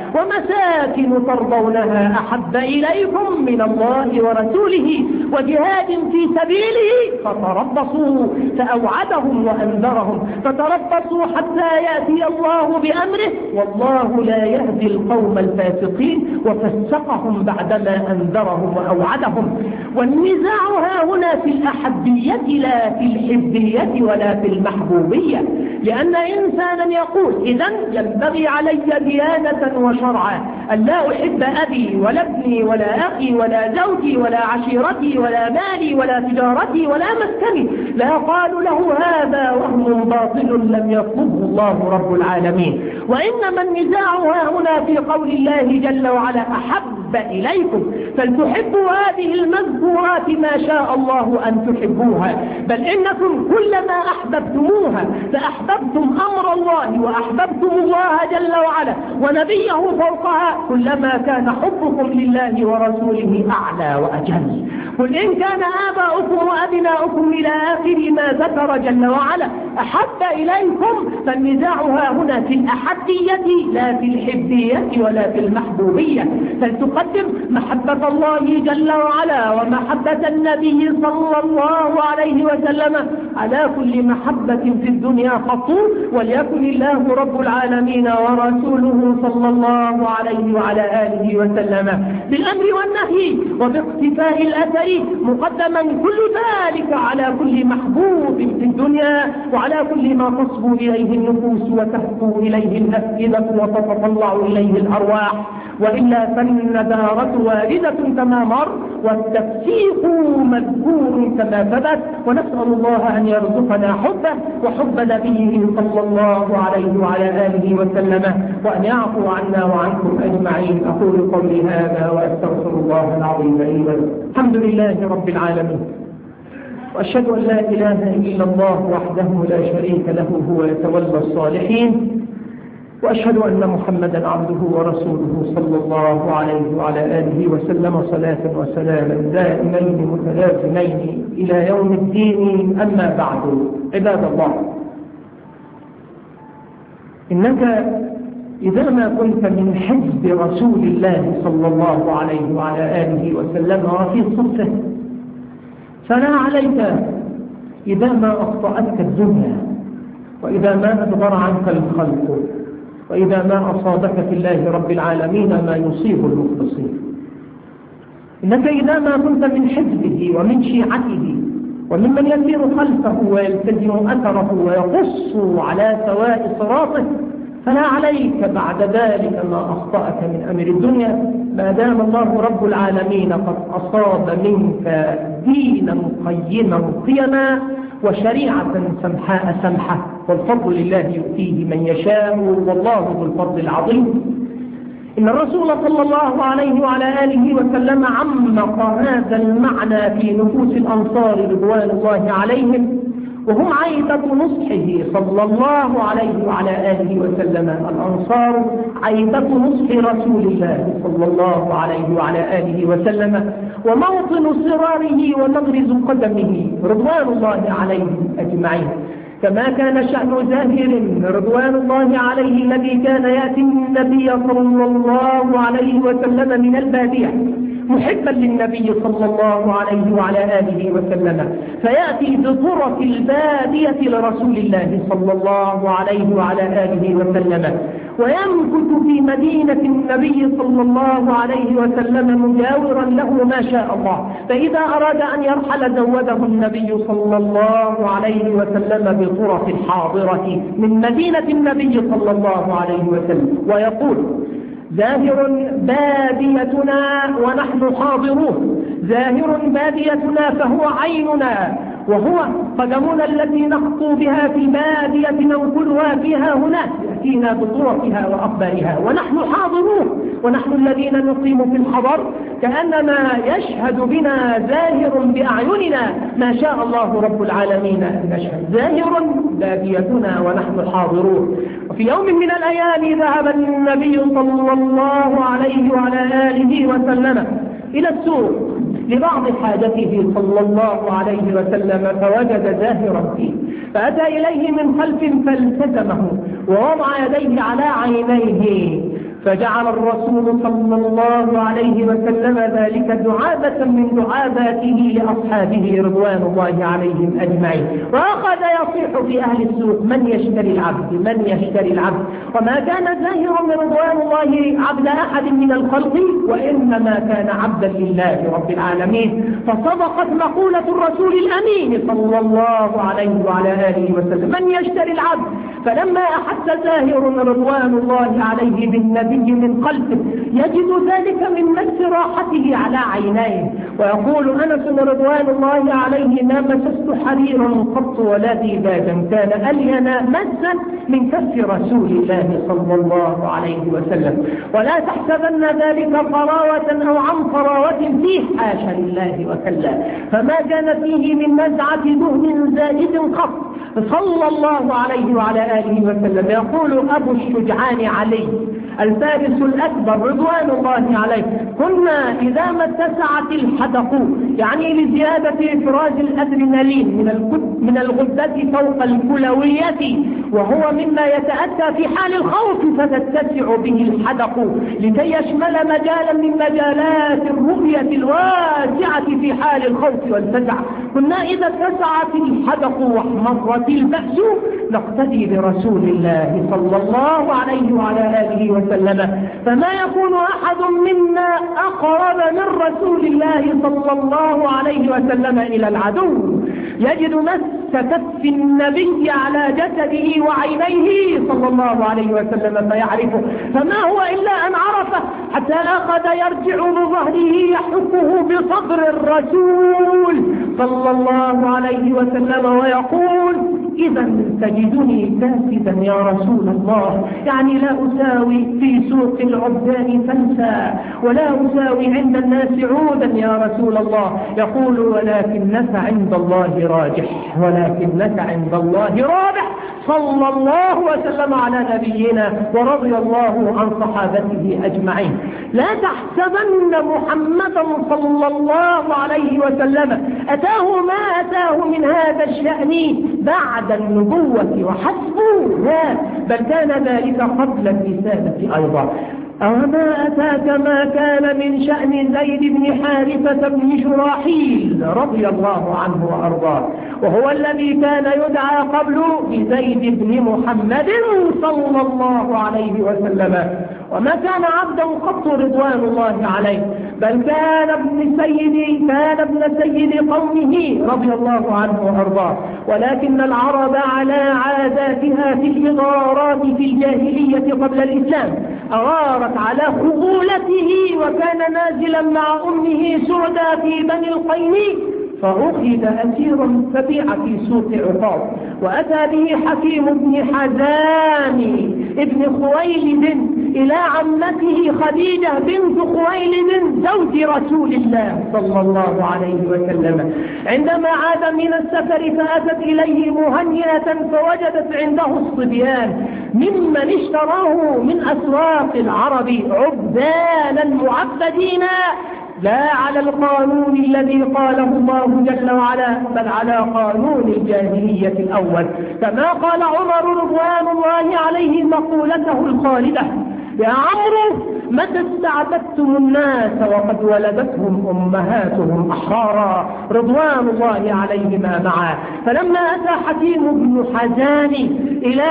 ومساكن ترضونها أحب إليكم من الله ورسوله وجهاد في سبيله فتربصوا، فأوعدهم وأنذرهم: فتربصوا حتى يأتي الله بأمره والله لا يهدي القوم الفاسقين، وفسقهم بعدما أنذرهم وأوعدهم. والنزاع ها هنا في الأحبية لا في الحبية ولا في المحبوبية، لأن إنسانا يقول: إذن ينبغي علي ديانة وشرعا أن لا أحب أبي ولا ابني ولا أخي ولا زوجي ولا عشيرتي ولا مالي ولا تجارتي ولا مسكني. لا قالوا له هذا وهم باطل لم يطلبه الله رب العالمين. وإنما النزاع ها هنا في قول الله جل وعلا: أحب إليكم، فلتحبوا هذه المذكورات ما شاء الله أن تحبوها، بل إنكم كلما أحببتموها فأحببتم أمر الله وأحببتم الله جل وعلا ونبيه فوقها، كلما كان حبكم لله ورسوله أعلى وأجل. قل إن كان آباؤكم وأبناؤكم إلى آخر ما ذكر جل وعلا أحب إليكم، فالنزاع ها هنا في الأحدية لا في الحبية ولا في المحبوبية، فلتقدم محبة الله جل وعلا ومحبة النبي صلى الله عليه وسلم على كل محبة في الدنيا خطور، وليكن الله رب العالمين ورسوله صلى الله عليه وعلى آله وسلم بالأمر والنهي وباقتفاء الأثر مقدما كل ذلك على كل محبوب في الدنيا وعلى كل ما تصبو إليه النفوس وتهفو إليه الأفئدة وتتطلع إليه الأرواح، وإلا فالندارة واردة كما مر والتفسيق مذكور كما ثبت. ونسأل الله أن يرزقنا حبه وحب نبيه صلى الله عليه وعلى آله وسلم، وأن يعفو عنا وعنكم أجمعين. أقول قولي هذا وأستغفر الله العظيم لي ولكم. الحمد لله رب العالمين، وأشهد أن لا إله إلا الله وحده لا شريك له هو يتولى الصالحين، وأشهد أن محمدا عبده ورسوله صلى الله عليه وعلى آله وسلم صلاة وسلاما دائمين متلازمين إلى يوم الدين. أما بعد، عباد الله، إنك إذا ما كنت من حزب رسول الله صلى الله عليه وعلى آله وسلم وفي صفه، فلا عليك إذا ما أخطأتك الدنيا، وإذا ما أدبر عنك الخلق، وإذا ما أصابك في الله رب العالمين ما يصيب المخلصين. إنك إذا ما كنت من حزبه ومن شيعته وممن يسير خلفه ويلتزم أثره ويقص على سواء صراطه، فلا عليك بعد ذلك ما أخطأك من أمر الدنيا، ما دام الله رب العالمين قد أصاب منك دينا قيما قيما وشريعة سمحاء سمحة، والفضل لله يؤتيه من يشاء والله ذو الفضل العظيم. إن الرسول صلى الله عليه وعلى آله وسلم عمق هذا المعنى في نفوس الأنصار رضوان الله عليهم، وهم عيبة نصحه صلى الله عليه وعلى آله وسلم. الأنصار عيبة نصح رسول الله صلى الله عليه وعلى آله وسلم، وموطن صراره ومغرز قدمه رضوان الله عليهم أجمعين. كما كان شأن زاهر رضوان الله عليه الذي كان يأتي النبي صلى الله عليه وسلم من البادية محبا للنبي صلى الله عليه وعلى آله وسلم، فيأتي بطرق البادية لرسول الله صلى الله عليه وعلى آله وسلم، ويمكث في مدينة النبي صلى الله عليه وسلم مجاورا له ما شاء الله، فإذا أراد أن يرحل زوده النبي صلى الله عليه وسلم بطرق الحاضرة من مدينة النبي صلى الله عليه وسلم، ويقول: زاهر باديتنا ونحن حاضروه، زاهر باديتنا فهو عيننا، وهو قدمنا التي نخطو بها في البادية ننقلها فيها هناك، يأتينا بطرقها وأخبارها، ونحن حاضروه، ونحن الذين نقيم في الحضر، كأنما يشهد بنا زاهر بأعيننا ما شاء الله رب العالمين أن نشهد. زاهر باديتنا ونحن حاضروه. وفي يوم من الأيام ذهب النبي صلى الله عليه وعلى آله وسلم إلى السوق لبعض حاجته صلى الله عليه وسلم، فوجد زاهرا فيه، فأتى إليه من خلف فالتزمه ووضع يديه على عينيه، فجعل الرسول صلى الله عليه وسلم ذلك دعابة من دعاباته لأصحابه رضوان الله عليهم أجمعين، وأخذ يصيح في أهل السوق: من يشتري العبد، من يشتري العبد. وما كان زاهر من رضوان الله عبد أحد من الخلق، وإنما كان عبدا لله رب العالمين. فصدقت مقولة الرسول الأمين صلى الله عليه وعلى آله وسلم: من يشتري العبد. فلما أحس زاهر رضوان الله عليه بالنبي من قلبه يجد ذلك من مس راحته على عينيه، ويقول أنس رضوان الله عليه: ما مسست حريرا قط ولا ديباجا كان ألين مسا من كف رسول الله صلى الله عليه وسلم. ولا تحسبن ذلك طراوة أو عن طراوة فيه، حاشا لله وكلا، فما كان فيه من نزعة دهن زائد قط صلى الله عليه وعلى آله وسلم. يقول أبو الشجعان علي الفارس الأكبر رضوان الله عليه: كنا إذا ما اتسعت الحدق، يعني لزيادة إفراز الأدرينالين من الغدة فوق الكلوية، وهو مما يتأتى في حال الخوف، فتتسع به الحدق لكي يشمل مجالا من مجالات الرؤية الواسعة في حال الخوف والفزع. كنا إذا اتسعت الحدق واحمرت البأس نقتدي برسول الله صلى الله عليه وعلى آله وسلم، فما يكون أحد منا أقرب من رسول الله صلى الله عليه وسلم إلى العدو، يجد مس كف النبي على جسده وعينيه صلى الله عليه وسلم فيعرفه، فما هو إلا أن عرفه حتى أخذ يرجع بظهره يحكه بصدر الرسول صلى الله عليه وسلم ويقول: إذا تجدني كاسدا يا رسول الله، يعني لا أساوي في سوق العبدان فنسا، ولا أساوي عند الناس عودا يا رسول الله. يقول: ولكنك عند الله راجح، ولكنك عند الله رابح، صلى الله وسلم على نبينا ورضي الله عن صحابته أجمعين. لا تحسبن محمدا صلى الله عليه وسلم أتاه ما أتاه من هذا الشأن بعد النبوة وحسبه، لا، بل كان ذلك قبل الرسالة أيضا. أوما أتاك ما كان من شأن زيد بن حارثة بن شراحيل رضي الله عنه وأرضاه، وهو الذي كان يدعى قبل بزيد بن محمد صلى الله عليه وسلم، وما كان عبدا قط رضوان الله عليه، بل كان ابن سيد كان ابن سيد قومه رضي الله عنه وأرضاه. ولكن العرب على عاداتها في الإغارات في الجاهلية قبل الإسلام أغارت على خغولته، وكان نازلا مع أمه سعدى في بني القيني، فأخذ أسيرا فبيع في سوق عقاب، وأتى به حكيم بن حزام ابن خويلد إلى عمته خديجة بنت خويلد زوج رسول الله صلى الله عليه وسلم. عندما عاد من السفر فأتت إليه مهنئة، فوجدت عنده الصبيان ممن اشتراه من أسواق العرب عبدانا معبدين، لا على القانون الذي قاله الله جل وعلا، بل على قانون الجاهلية الأول، كما قال عمر رضوان الله عليه مقولته الخالدة: يا عمرو متى استعبدتم الناس وقد ولدتهم أمهاتهم أحرارا رضوان الله عليهما معا. فلما أتى حكيم بن حزام إلى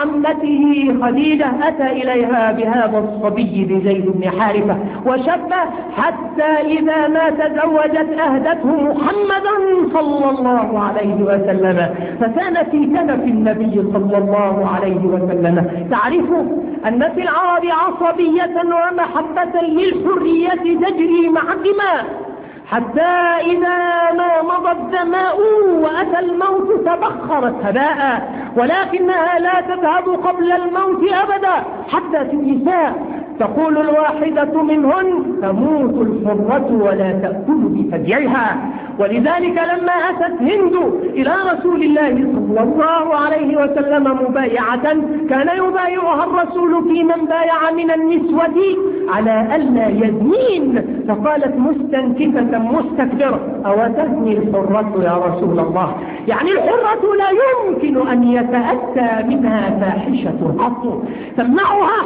عمته خديجة أتى إليها بهذا الصبي بزيد بن حارثة وشب حتى إذا ما تزوجت أهدته محمدا صلى الله عليه وسلم، فكان في كنف النبي صلى الله عليه وسلم. تعرف أن في العرب عصبية ومحبة للحرية تجري مع الدماء، حتى إذا ما مضى الدماء وأتى الموت تبخرت هباء، ولكنها لا تذهب قبل الموت أبدا. حتى في النساء تقول الواحدة منهن تموت الحرة ولا تأكل بثديها. ولذلك لما أتت هند إلى رسول الله صلى الله عليه وسلم مبايعة، كان يبايعها الرسول في من بايع من النسوة على ألا يزنين، فقالت مستنكفة مستكبرة أو تزني الحرة يا رسول الله؟ يعني الحرة لا يمكن أن يتأتى منها فاحشة قط، تمنعها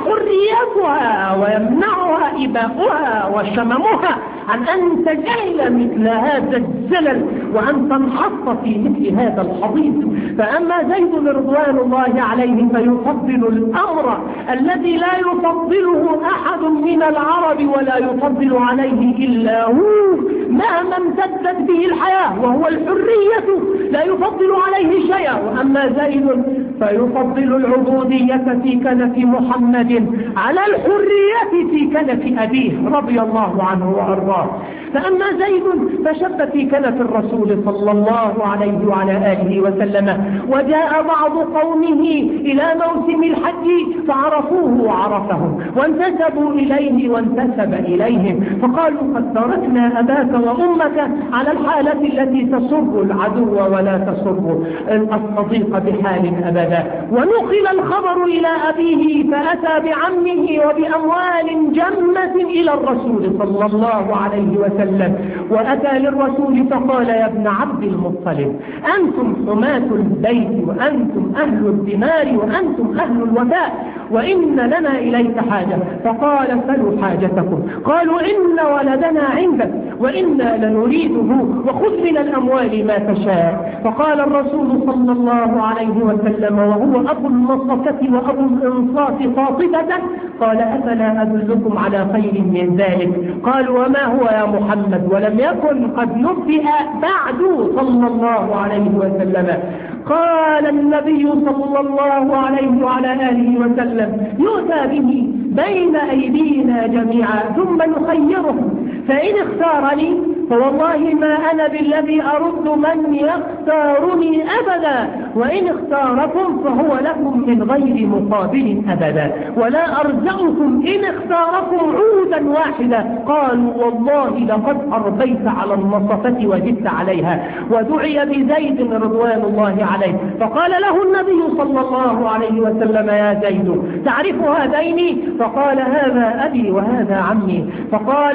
حريتها ويمنعها إباؤها وشممها عن أن تجعل مثل هذا الزلل وأن تنحط في مثل هذا الحضيض. فأما زيد رضوان الله عليه فيفضل الأمر الذي لا يفضله أحد من العرب ولا يفضل عليه إلا هو مهما امتدت به الحياة، وهو الحرية، لا يفضل عليه شيئا. وأما زيد فيفضل العبودية في كنف محمد على الحرية في كنف أبيه رضي الله عنه وأرضاه. فأما زيد فشب في كنف الرسول صلى الله عليه وعلى آله وسلم، وجاء بعض قومه إلى موسم الحج فعرفوه وعرفهم وانتسبوا إليه وانتسب إليهم، فقالوا قد تركنا أباك وأمك على الحالة التي تسر العدو ولا تسر الصديق بحال أبدا. ونقل الخبر إلى أبيه فأتى بعمه وبأموال جمة إلى الرسول صلى الله عليه وسلم، وأتى للرسول فقال يا ابن عبد المطلب أنتم حماة البيت وأنتم أهل الدمار وأنتم أهل الوفاء، وإن لنا إليك حاجة. فقال سلوا حاجتكم. قالوا إن ولدنا عندك وإنا لنريده وخذ من الأموال ما تشاء. فقال الرسول صلى الله عليه وسلم وهو أبو النصفة وأبو الإنصاف قاطبة، قال أفلا أدلكم على خير من ذلك؟ قالوا وما هو يا محمد؟ ولم يكن قد نبئ بعد صلى الله عليه وسلم. قال النبي صلى الله عليه وعلى آله وسلم يؤتى به بين أيدينا جميعا ثم نخيرهم، فإن اختارني فوالله ما أنا بالذي أرد من يختارني أبدا، وإن اختاركم فهو لكم من غير مقابل أبدا، ولا أرزقكم إن اختاركم عودا واحدا. قالوا والله لقد أربيت على النصفة وجدت عليها. ودعي بزيد رضوان الله عليه، فقال له النبي صلى الله عليه وسلم يا زيد تعرف هذين؟ فقال هذا أبي وهذا عمي. فقال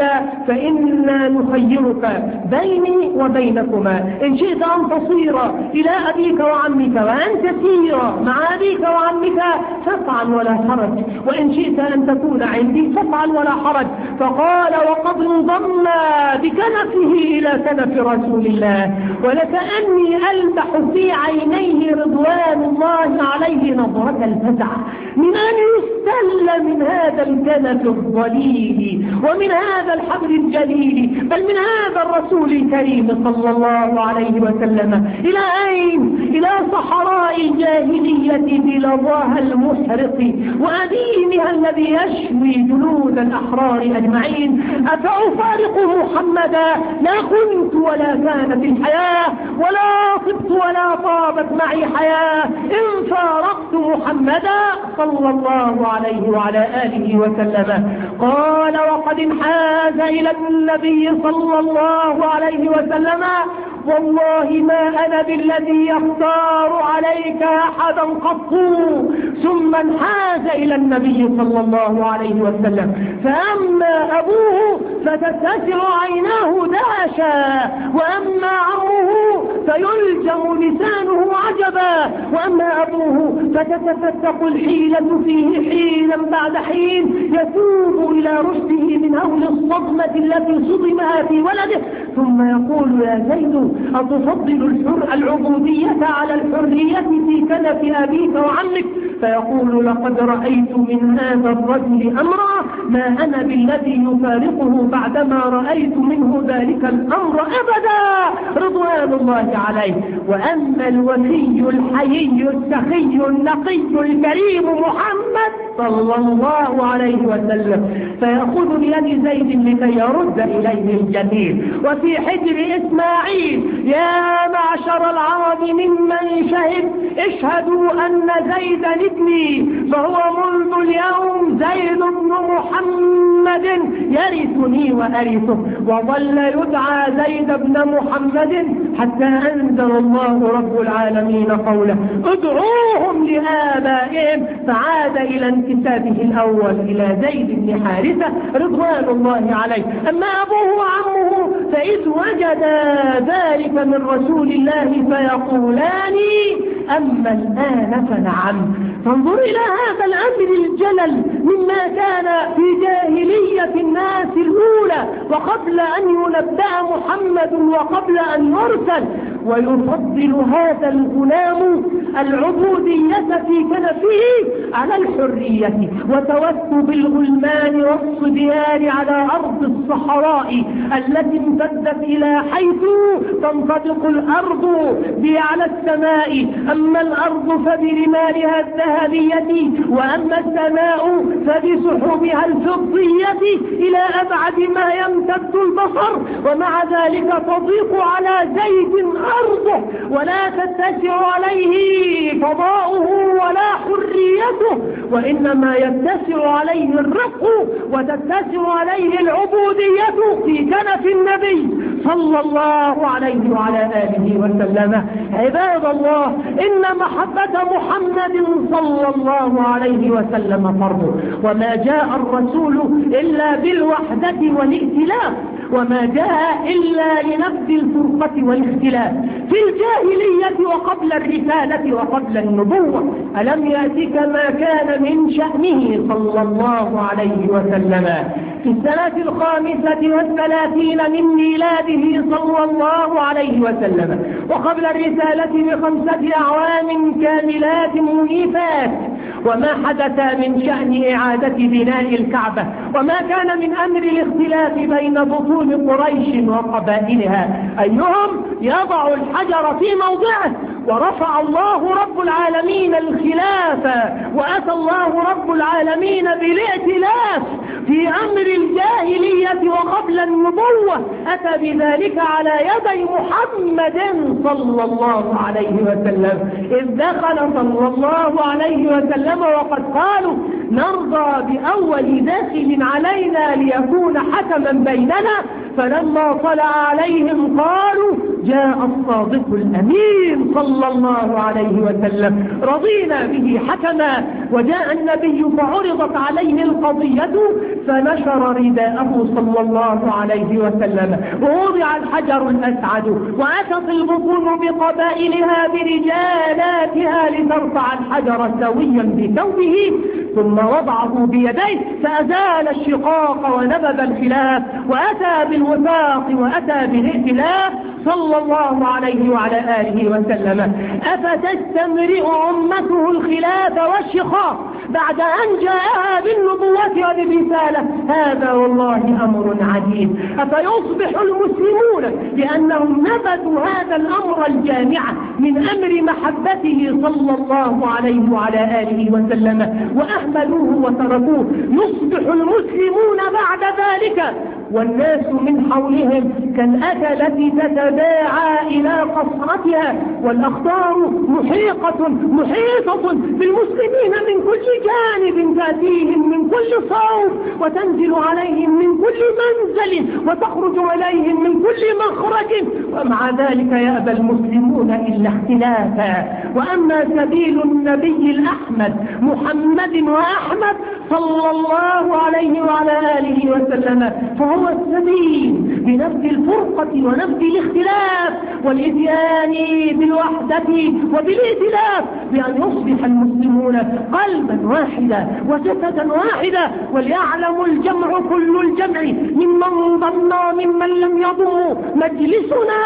فإنا نخيرك بيني وبينكما، إن شئت أن تصير إلى أبيك وعمك وأن تسير مع أبيك وعمك فافعل ولا حرج، وإن شئت أن تكون عندي فافعل ولا حرج. فقال وقد انضم بكنفه إلى كنف رسول الله ولكأني ألبح في عينيه رضوان الله عليه نظرة الفزع من أن يستل من هذا الكنف الضليل ومن هذا الحبل الجليل، بل من هذا الرسول الكريم صلى الله عليه وسلم. إلى أين؟ إلى صحراء الجاهلية بلظاها المحرق وأديمها الذي يشوي جلود الأحرار أجمعين. أفأفارق محمدا؟ لا كنت ولا كانت الحياة ولا طبت ولا طابت معي حياة إن فارقت محمدا صلى الله عليه وعلى آله وسلم. قال وقد انحاز إلى النبي صلى الله عليه وسلم والله ما أنا بالذي يختار عليك أحدا قط. ثم انحاز إلى النبي صلى الله عليه وسلم، فأما أبوه فتتسع عيناه دهشا، وأما عمه فيلجم لسانه عجبا، وأما أبوه فتتفتق الحيلة فيه حينا بعد حين يتوب إلى رشده من هول الصدمة التي صدمها في ولده، ثم يقول: يا زيد أتفضل الحر العبودية على الحرية في كنف أبيك وعمك؟ فيقول: لقد رأيت من هذا الرجل أمرا ما أنا بالذي يفارقه بعدما رأيت منه ذلك الأمر أبدا، رضوان الله عليه. وأما الوفي الحيي السخي النقي الكريم محمد صلى الله عليه وسلم فيأخذ بيد زيد لكي يرد إليه الجميل. وفي حجر إسماعيل: يا معشر العرب ممن شهد اشهدوا أن زيدا ابني، فهو منذ اليوم زيد بن محمد يرثني وأرثه. وظل يدعى زيد بن محمد حتى أنزل الله رب العالمين قوله: ادعوهم لآبائهم، فعاد إلى انتسابه الأول إلى زيد بن حارثة رضوان الله عليه. أما أبوه وعمه فإذ وجدا ذلك من رسول الله فيقولان: أما الآن فنعم. فانظر إلى هذا الأمر الجلل مما كان في جاهلية الناس الأولى وقبل أن ينبأ محمد وقبل أن يرسل، ويفضل هذا الغلام العبودية في كنفه على الحرية، وتوث بالغلمان والصبيان على أرض الصحراء التي امتدت إلى حيث تنطلق الأرض بها على السماء. أما الأرض فبرمالها الذهبية، وأما السماء فبسحبها الفضية إلى أبعد ما يمتد البصر. ومع ذلك تضيق على زيد أرضه ولا تتسع عليه فضاؤه ولا حريته، وإنما يتسع عليه الرق وتتسع عليه العبودية في كنف النبي صلى الله عليه وعلى آله وسلم. عباد الله، إن محبة محمد صلى الله عليه وسلم فرض، وما جاء الرسول إلا بالوحدة والائتلاف، وما جاء إلا لنبذ الفرقة والاختلاف في الجاهلية وقبل الرسالة وقبل النبوة. ألم يأتك ما كان من شأنه صلى الله عليه وسلم في السنة الخامسة والثلاثين من ميلاده صلى الله عليه وسلم وقبل الرسالة بخمسة أعوام كاملات منيفات، وما حدث من شأن إعادة بناء الكعبة، وما كان من أمر الاختلاف بين بطون قريش وقبائلها أيهم يضع الحجر في موضعه. ورفع الله رب العالمين الخلافة، وأتى الله رب العالمين بالائتلاف في أمر الجاهلية وقبل النبوة، أتى بذلك على يدي محمد صلى الله عليه وسلم، إذ دخل صلى الله عليه وسلم وقد قالوا: نرضى بأول داخل علينا ليكون حكما بيننا. فلما طلع عليهم قالوا: جاء الصادق الأمين صلى الله عليه وسلم، رضينا به حكما. وجاء النبي فعرضت عليه القضية فنشر رداءه صلى الله عليه وسلم، ووضع الحجر الأسعد، وأتت البطون بقبائلها برجالاتها لترفع الحجر سويا بثوبه، ثم وضعه بيديه فأزال الشقاق ونبذ الخلاف، وأتى بالوفاق وأتى بالائتلاف صلى الله عليه وعلى آله وسلم. أفتستمرئ أمته الخلاف والشقاق بعد أن جاءها بالنبوة وبالرسالة؟ هذا والله أمر عجيب. أفيصبح المسلمون لأنهم نبذوا هذا الأمر الجامع من أمر محبته صلى الله عليه وعلى آله وسلم وأهملوه وتركوه، يصبح المسلمون بعد ذلك والناس من حولهم كالأكلة تتباعى إلى قصرتها، والأخطار محيطة محيطة بالمسلمين من كل جانب تأتيهم من كل صوب وتنزل عليهم من كل منزل وتخرج إليهم من كل مخرج، ومع ذلك يأبى المسلمون إلا اختلافا. وأما سبيل النبي الأحمد محمد وأحمد صلى الله عليه وعلى آله وسلم فهو السبيل بنفس الفرقة ونفس الاختلاف والإتيان بالوحدة وبالائتلاف، بأن يصبح المسلمون قلبا واحدا وجسدا واحدا، وليعلم الجمع كل الجمع ممن ضم وممن لم يضم مجلسنا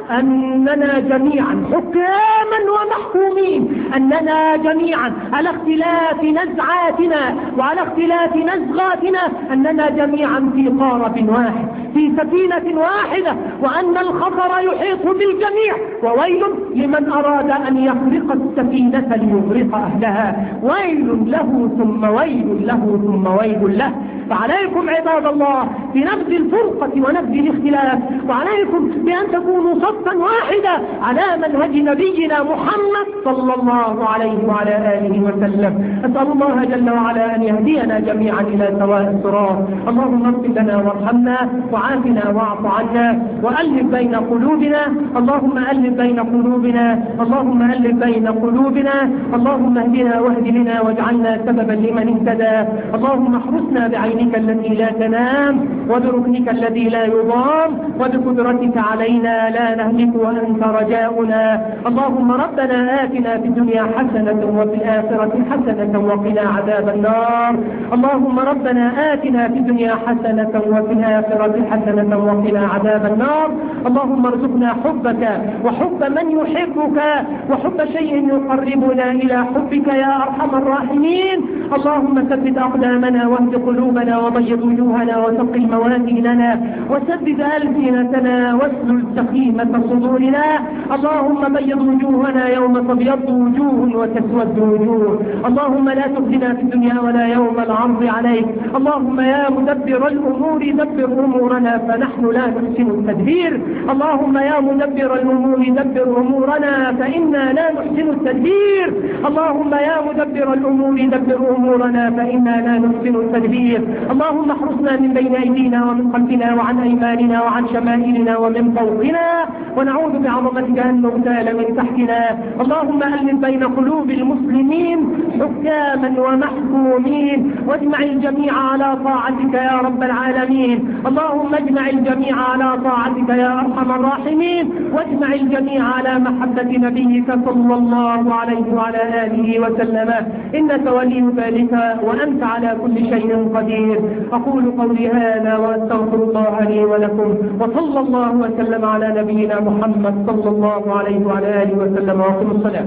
أننا جميعا حكاما ومحكومين، أننا جميعا على اختلاف نزعاتنا وعلى اختلاف نزغاتنا، أننا جميعا في قارب واحد في سفينة واحدة، وأن الخطر يحيط بالجميع، وويل لمن أراد أن يخرق السفينة ليغرق أهلها، ويل له ثم ويل له ثم ويل له. فعليكم عباد الله بنبذ الفرقة ونبذ الاختلاف، وعليكم بأن تكونوا صفا واحدا على منهج نبينا محمد صلى الله عليه وعلى آله وسلم. أسأل الله جل وعلا أن يهدينا جميعا إلى سواء الصراط. اللهم اغفر لنا وارحمنا وعافنا واعف عنا وألف بين قلوبنا، اللهم ألف بين قلوبنا، اللهم ألف بين قلوبنا، اللهم اهدنا واهد لنا واجعلنا سببا لمن اهتدى. اللهم احرسنا بعينك التي لا تنام وبركنك الذي لا يضام وبقدرتك علينا لا نهلك وأنت رجاؤنا. اللهم ربنا آتنا في الدنيا حسنة وفي الآخرة حسنة وقنا عذاب النار. اللهم ربنا آتنا في الدنيا حسنة وفي الآخرة حسنة وقنا عذاب النار. اللهم ارزقنا حبك وحب من يحبك وحب شيء يقربنا إلى حبك يا أرحم الراحمين. اللهم ثبت أقدامنا واهد قلوبنا وبيض وجوهنا وثقل موازيننا وسدد ألسنتنا واسلل سخيمة صدورنا. اللهم بيض وجوهنا يوم تبيض وجوه وتسود وجوه. اللهم لا تخزنا في الدنيا ولا يوم العرض عليك. اللهم يا مدبر الأمور دبر أمورنا فنحن لا نحسن التدبير. اللهم يا مدبر الأمور دبر أمورنا فإنا لا نحسن التدبير. اللهم يا مدبر الأمور دبر أمورنا فإنا لا نحسن التدبير. اللهم احرسنا من بين أيدينا ومن خلفنا وعن أيماننا وعن شمائلنا ومن فوقنا، ونعوذ بعظمتك أن نغتال من تحتنا. اللهم ألف بين قلوب المسلمين حكاما ومحكومين، واجمع الجميع على طاعتك يا رب العالمين. اللهم اجمع الجميع على طاعتك يا أرحم الراحمين، واجمع الجميع على محبة نبيك صلى الله عليه وعلى آله وسلم، إنك ولي ذلك وأنت على كل شيء قدير. أقول قولي هذا وأستغفر الله لي ولكم، وصلى الله وسلم على نبينا محمد صلى الله عليه وعلى آله وسلم. وقم الصلاة.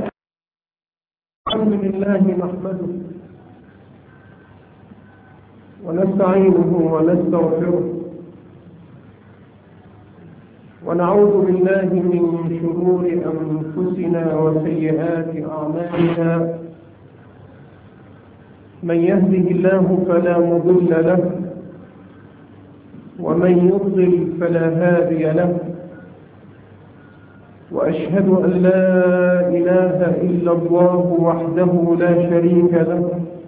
الحمد لله نحمده ونستعينه ونستغفره ونعوذ بالله من شرور أنفسنا وسيئات أعمالنا. من يهده الله فلا مضل له ومن يضلل فلا هادي له، وأشهد أن لا إله إلا الله وحده لا شريك له،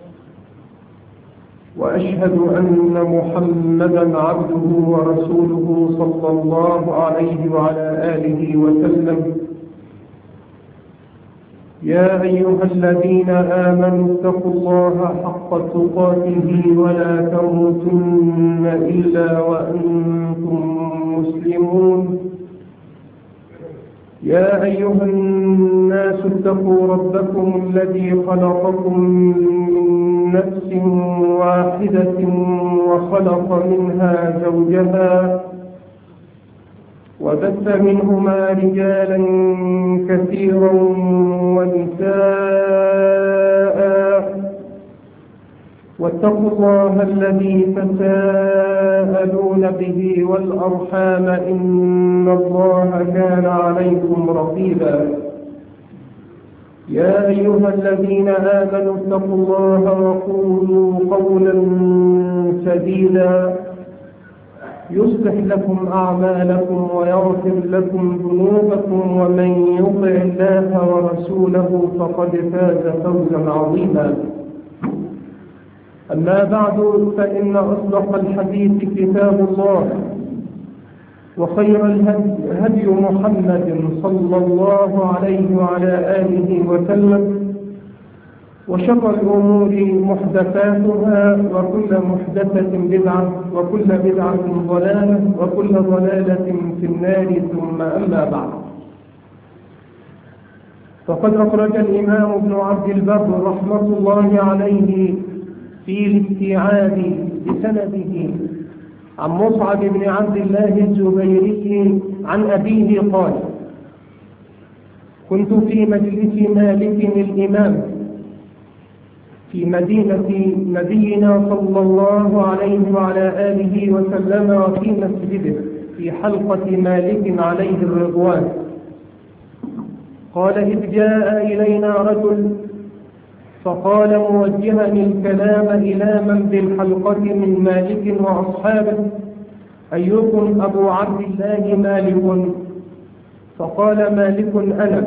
وأشهد أن محمدا عبده ورسوله صلى الله عليه وعلى آله وسلم. يا أيها الذين آمنوا اتقوا الله حق تقاته ولا تموتن إلا وأنتم مسلمون. يا أيها الناس اتقوا ربكم الذي خلقكم من نفس واحدة وخلق منها زوجها وبث منهما رجالا كثيرا ونساء، واتقوا الله الذي تساءلون به والأرحام إن الله كان عليكم رقيبا. يا أيها الذين آمنوا اتقوا الله وقولوا قولا سديدا يصلح لكم أعمالكم ويغفر لكم ذنوبكم، ومن يطع الله ورسوله فقد فاز فوزا عظيما. أما بعد، فإن أصدق الحديث كتاب الله، وخير الهدي هدي محمد صلى الله عليه وعلى آله وسلم، وشر الأمور محدثاتها، وكل محدثة بدعة، وكل بدعة ضلالة، وكل ضلالة في النار. ثم أما بعد، فقد أخرج الإمام ابن عبد البر رحمة الله عليه في الاستيعاب بسنده عن مصعب بن عبد الله الزبيري عن أبيه قال: كنت في مجلس مالك الإمام في مدينة نبينا صلى الله عليه وعلى آله وسلم، وفي مسجده في حلقة مالك عليه الرضوان. قال: إذ جاء إلينا رجل فقال موجها الكلام إلى من بالحلقة من مالك وأصحابه: أيكم أبو عبد الله مالك؟ فقال مالك: أنا.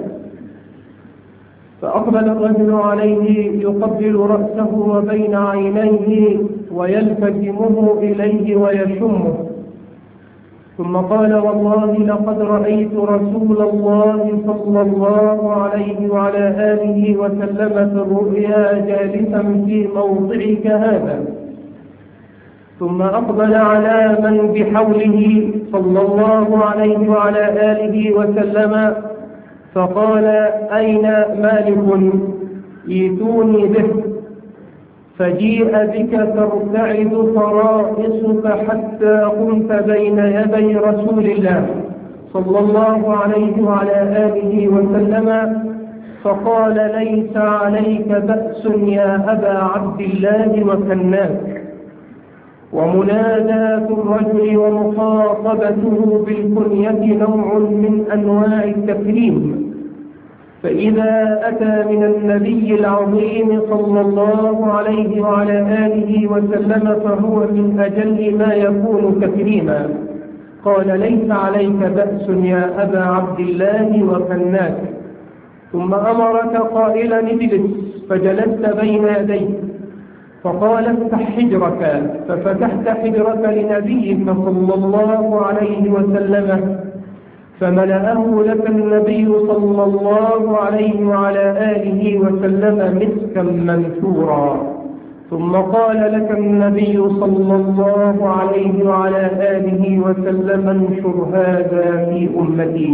فأقبل الرجل عليه يقبل رأسه وبين عينيه ويلتزمه إليه ويشمه، ثم قال: والله لقد رأيت رسول الله صلى الله عليه وعلى آله وسلم في الرؤيا جالسا في موضعك هذا. ثم أقبل على من بحوله صلى الله عليه وعلى آله وسلم فقال: أين مالك؟ ائتوني به. فجيء بك ترتعد فرائصك حتى قمت بين يدي رسول الله صلى الله عليه وعلى آله وسلم، فقال: ليس عليك بأس يا أبا عبد الله وكناك. ومناداة الرجل ومخاطبته بالكنية نوع من أنواع التكريم، فإذا أتى من النبي العظيم صلى الله عليه وعلى آله وسلم فهو من أجل ما يكون تكريما. قال: ليس عليك بأس يا أبا عبد الله وكناك. ثم أمرك قائلا: اجلس. فجلست بين يديه، فقال: افتح حجرك. ففتحت حجرك لنبيك صلى الله عليه وسلم، فملأه لك النبي صلى الله عليه وعلى آله وسلم مسكا منثورا. ثم قال لك النبي صلى الله عليه وعلى آله وسلم: انشر هذا في أمتي.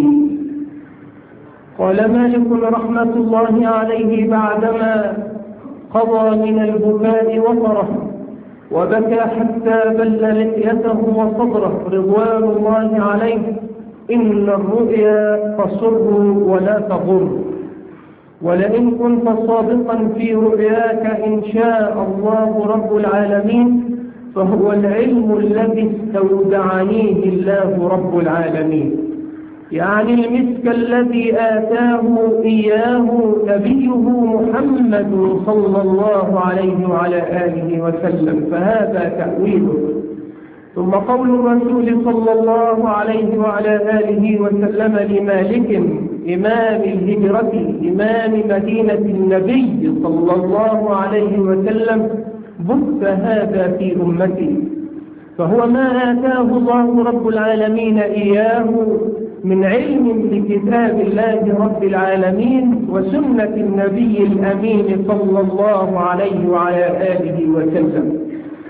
قال مالك رحمة الله عليه بعدما قضى من البكاء وطره، وبكى حتى بل لحيته وصدره رضوان الله عليه: إن الرؤيا تصر ولا تضر، ولئن كنت صادقا في رؤياك إن شاء الله رب العالمين فهو العلم الذي استودعنيه الله رب العالمين، يعني المسك الذي آتاه إياه نبيه محمد صلى الله عليه وعلى آله وسلم، فهذا تأويله. ثم قول الرسول صلى الله عليه وعلى آله وسلم لمالك إمام الهجرة إمام مدينة النبي صلى الله عليه وسلم: بث هذا في أمتي. فهو ما آتاه الله رب العالمين إياه من علم بكتاب الله رب العالمين وسنة النبي الأمين صلى الله عليه وعلى آله وسلم.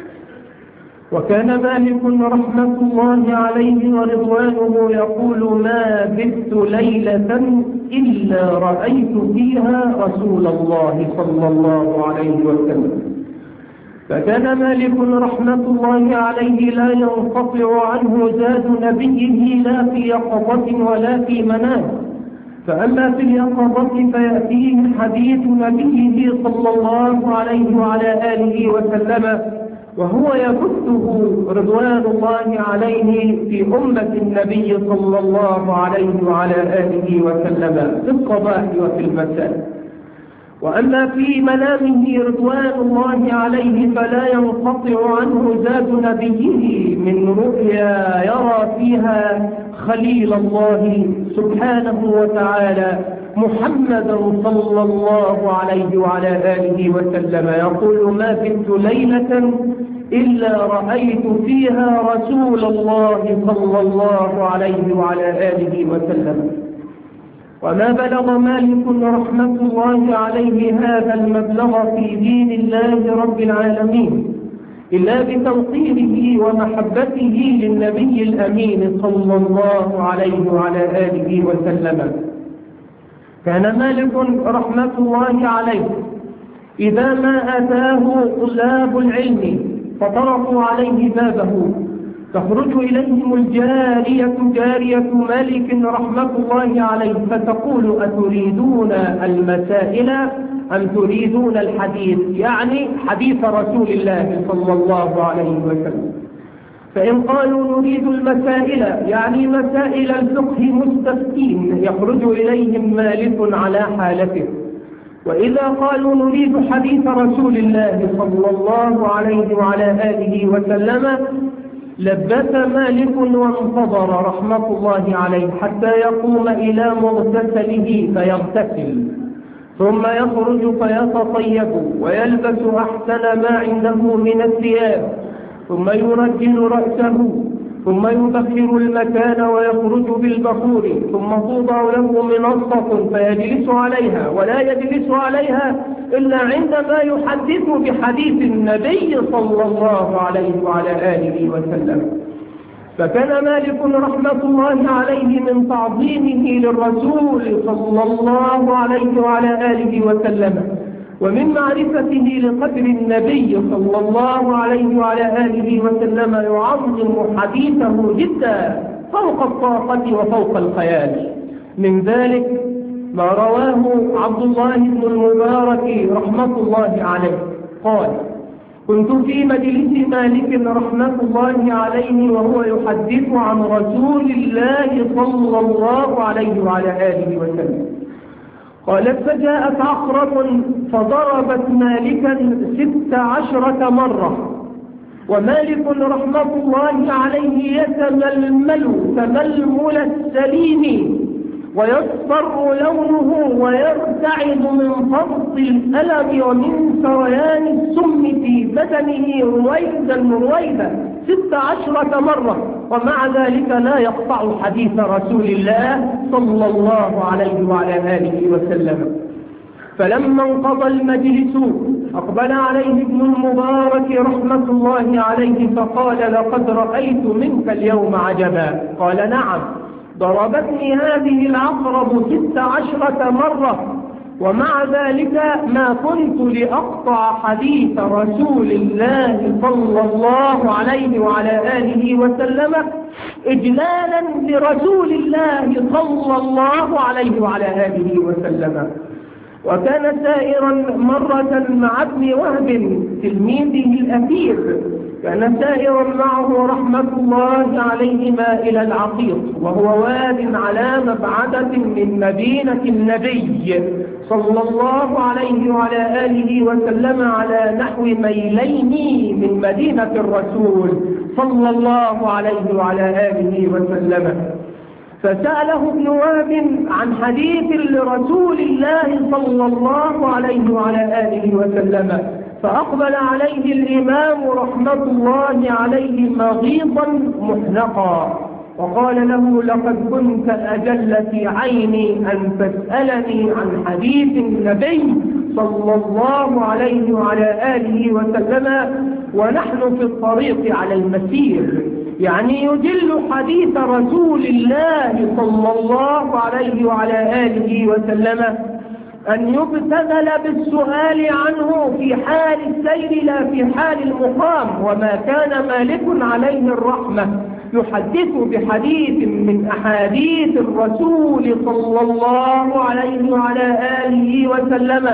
وكان مالك رحمة الله عليه ورضوانه يقول: ما بثت ليلة إلا رأيت فيها رسول الله صلى الله عليه وسلم. فكان مالك رحمة الله عليه لا ينقطع عنه زاد نبيه لا في يقظة ولا في منام. فأما في اليقظة فيأتيه حديث نبيه صلى الله عليه وعلى آله وسلم وهو يبثه رضوان الله عليه في أمة النبي صلى الله عليه وعلى آله وسلم في الصباح وفي المساء. وأما في منامه رضوان الله عليه فلا ينقطع عنه زاد نبيه من رؤيا يرى فيها خليل الله سبحانه وتعالى محمدا صلى الله عليه وعلى آله وسلم يقول: ما بت ليلة إلا رأيت فيها رسول الله صلى الله عليه وعلى آله وسلم. وما بلغ مالك رحمة الله عليه هذا المبلغ في دين الله رب العالمين إلا بتوقيره ومحبته للنبي الأمين صلى الله عليه وعلى آله وسلم. كان مالك رحمة الله عليه إذا ما أتاه طلاب العلم فطرقوا عليه بابه تخرج إليهم الجارية جارية مالك رحمة الله عليه فتقول: أتريدون المسائل أم تريدون الحديث؟ يعني حديث رسول الله صلى الله عليه وسلم. فإن قالوا نريد المسائل يعني مسائل الفقه مستفتين يخرج إليهم مالك على حالته. وإذا قالوا نريد حديث رسول الله صلى الله عليه وعلى آله وسلم لبث مالك وانتظر رحمة الله عليه حتى يقوم إلى مغتسله فيغتسل، ثم يخرج فيتطيب ويلبس أحسن ما عنده من الثياب، ثم يرجل رأسه، ثم يبخر المكان ويخرج بالبخور، ثم توضع له منصة فيجلس عليها، ولا يجلس عليها إلا عندما يحدث بحديث النبي صلى الله عليه وعلى آله وسلم. فكان مالك رحمة الله عليه من تعظيمه للرسول صلى الله عليه وعلى آله وسلم ومن معرفته لقدر النبي صلى الله عليه وعلى آله وسلم يعظم حديثه جدا فوق الطاقة وفوق الخيال. من ذلك ما رواه عبد الله بن المبارك رحمة الله عليه قال: كنت في مجلس مالك رحمة الله عليه وهو يحدث عن رسول الله صلى الله عليه وعلى آله وسلم. قالت: فجاءت عقرب فضربت مالكا ست عشرة مرة، ومالك رحمة الله عليه يتململ تململ السليم ويصفر لونه ويرتعد من فرط الألم ومن سريان السم في بدنه رويدا رويدا ست عشرة مرة، ومع ذلك لا يقطع حديث رسول الله صلى الله عليه وعلى آله وسلم. فلما انقضى المجلس أقبل عليه ابن المبارك رحمة الله عليه فقال: لقد رأيت منك اليوم عجبا. قال: نعم، ضربتني هذه العقرب ست عشرة مرة، ومع ذلك ما كنت لأقطع حديث رسول الله صلى الله عليه وعلى آله وسلم إجلالا لرسول الله صلى الله عليه وعلى آله وسلم. وكان سائرا مرة مع ابن وهب تلميذه الأثير، كان سائرا معه رحمة الله عليهما إلى العقيق، وهو واد على مبعدة من مدينة النبي صلى الله عليه وعلى آله وسلم على نحو ميلين من مدينة الرسول صلى الله عليه وعلى آله وسلم. فسأله ابن وهب عن حديث لرسول الله صلى الله عليه وعلى آله وسلم، فأقبل عليه الإمام رحمة الله عليه مغيظا محنقا وقال له: لقد كنت أجل في عيني أن تسألني عن حديث النبي صلى الله عليه وعلى آله وسلم ونحن في الطريق على المسير. يعني يجل حديث رسول الله صلى الله عليه وعلى آله وسلم أن يبتذل بالسؤال عنه في حال السير لا في حال المقام. وما كان مالك عليه الرحمة يحدث بحديث من أحاديث الرسول صلى الله عليه وعلى آله وسلم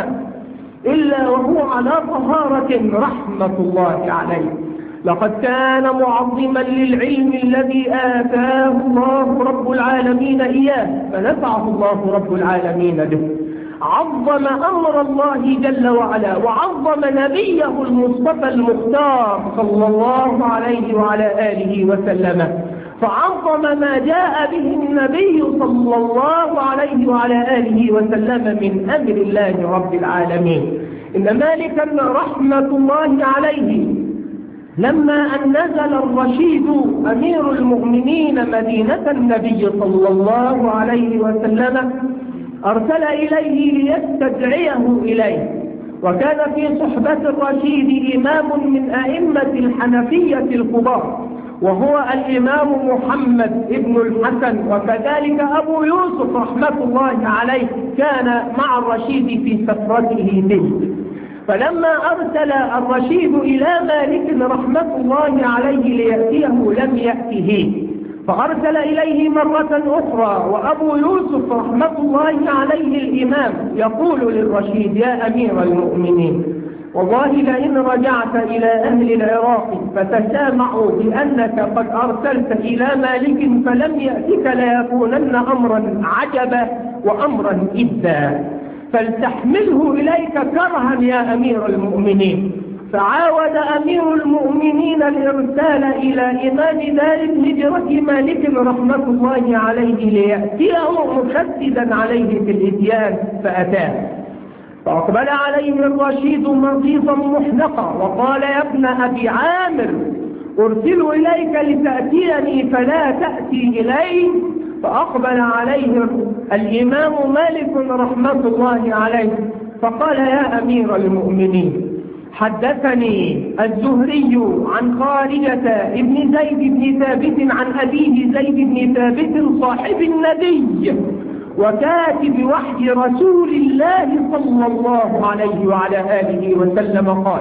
إلا وهو على طهارة رحمة الله عليه. لقد كان معظما للعلم الذي آتاه الله رب العالمين إياه فنفعه الله رب العالمين به. عظم أمر الله جل وعلا وعظم نبيه المصطفى المختار صلى الله عليه وعلى آله وسلم، فعظم ما جاء به النبي صلى الله عليه وعلى آله وسلم من أمر الله رب العالمين. إن مالكا رحمة الله عليه لما أن نزل الرشيد أمير المؤمنين مدينة النبي صلى الله عليه وسلم أرسل إليه ليستدعيه إليه. وكان في صحبة الرشيد إمام من أئمة الحنفية الكبار وهو الإمام محمد ابن الحسن، وكذلك أبو يوسف رحمة الله عليه كان مع الرشيد في سفرته به. فلما أرسل الرشيد إلى مالك رحمة الله عليه ليأتيه لم يأته، فأرسل إليه مرة أخرى وأبو يوسف رحمة الله عليه الإمام يقول للرشيد: يا أمير المؤمنين، والله لئن رجعت إلى أهل العراق فتسامعوا بأنك قد أرسلت إلى مالك فلم يأتك ليكونن أمرا عجبا وأمرا إبدا، فلتحمله إليك كرها يا أمير المؤمنين. فعاود أمير المؤمنين الإرسال إلى إمام دار الهجرة مالك رحمة الله عليه ليأتيه مشددا عليه في الإتيان فأتاه. فأقبل عليه الرشيد مغيظا محنقا وقال: يا ابن أبي عامر، أرسل إليك لتأتيني فلا تأتي إلي. فأقبل عليه الإمام مالك رحمة الله عليه فقال: يا أمير المؤمنين، حدثني الزهري عن خارجة ابن زيد بن ثابت عن أبيه زيد بن ثابت صاحب النبي وكاتب وحي رسول الله صلى الله عليه وعلى آله وسلم قال: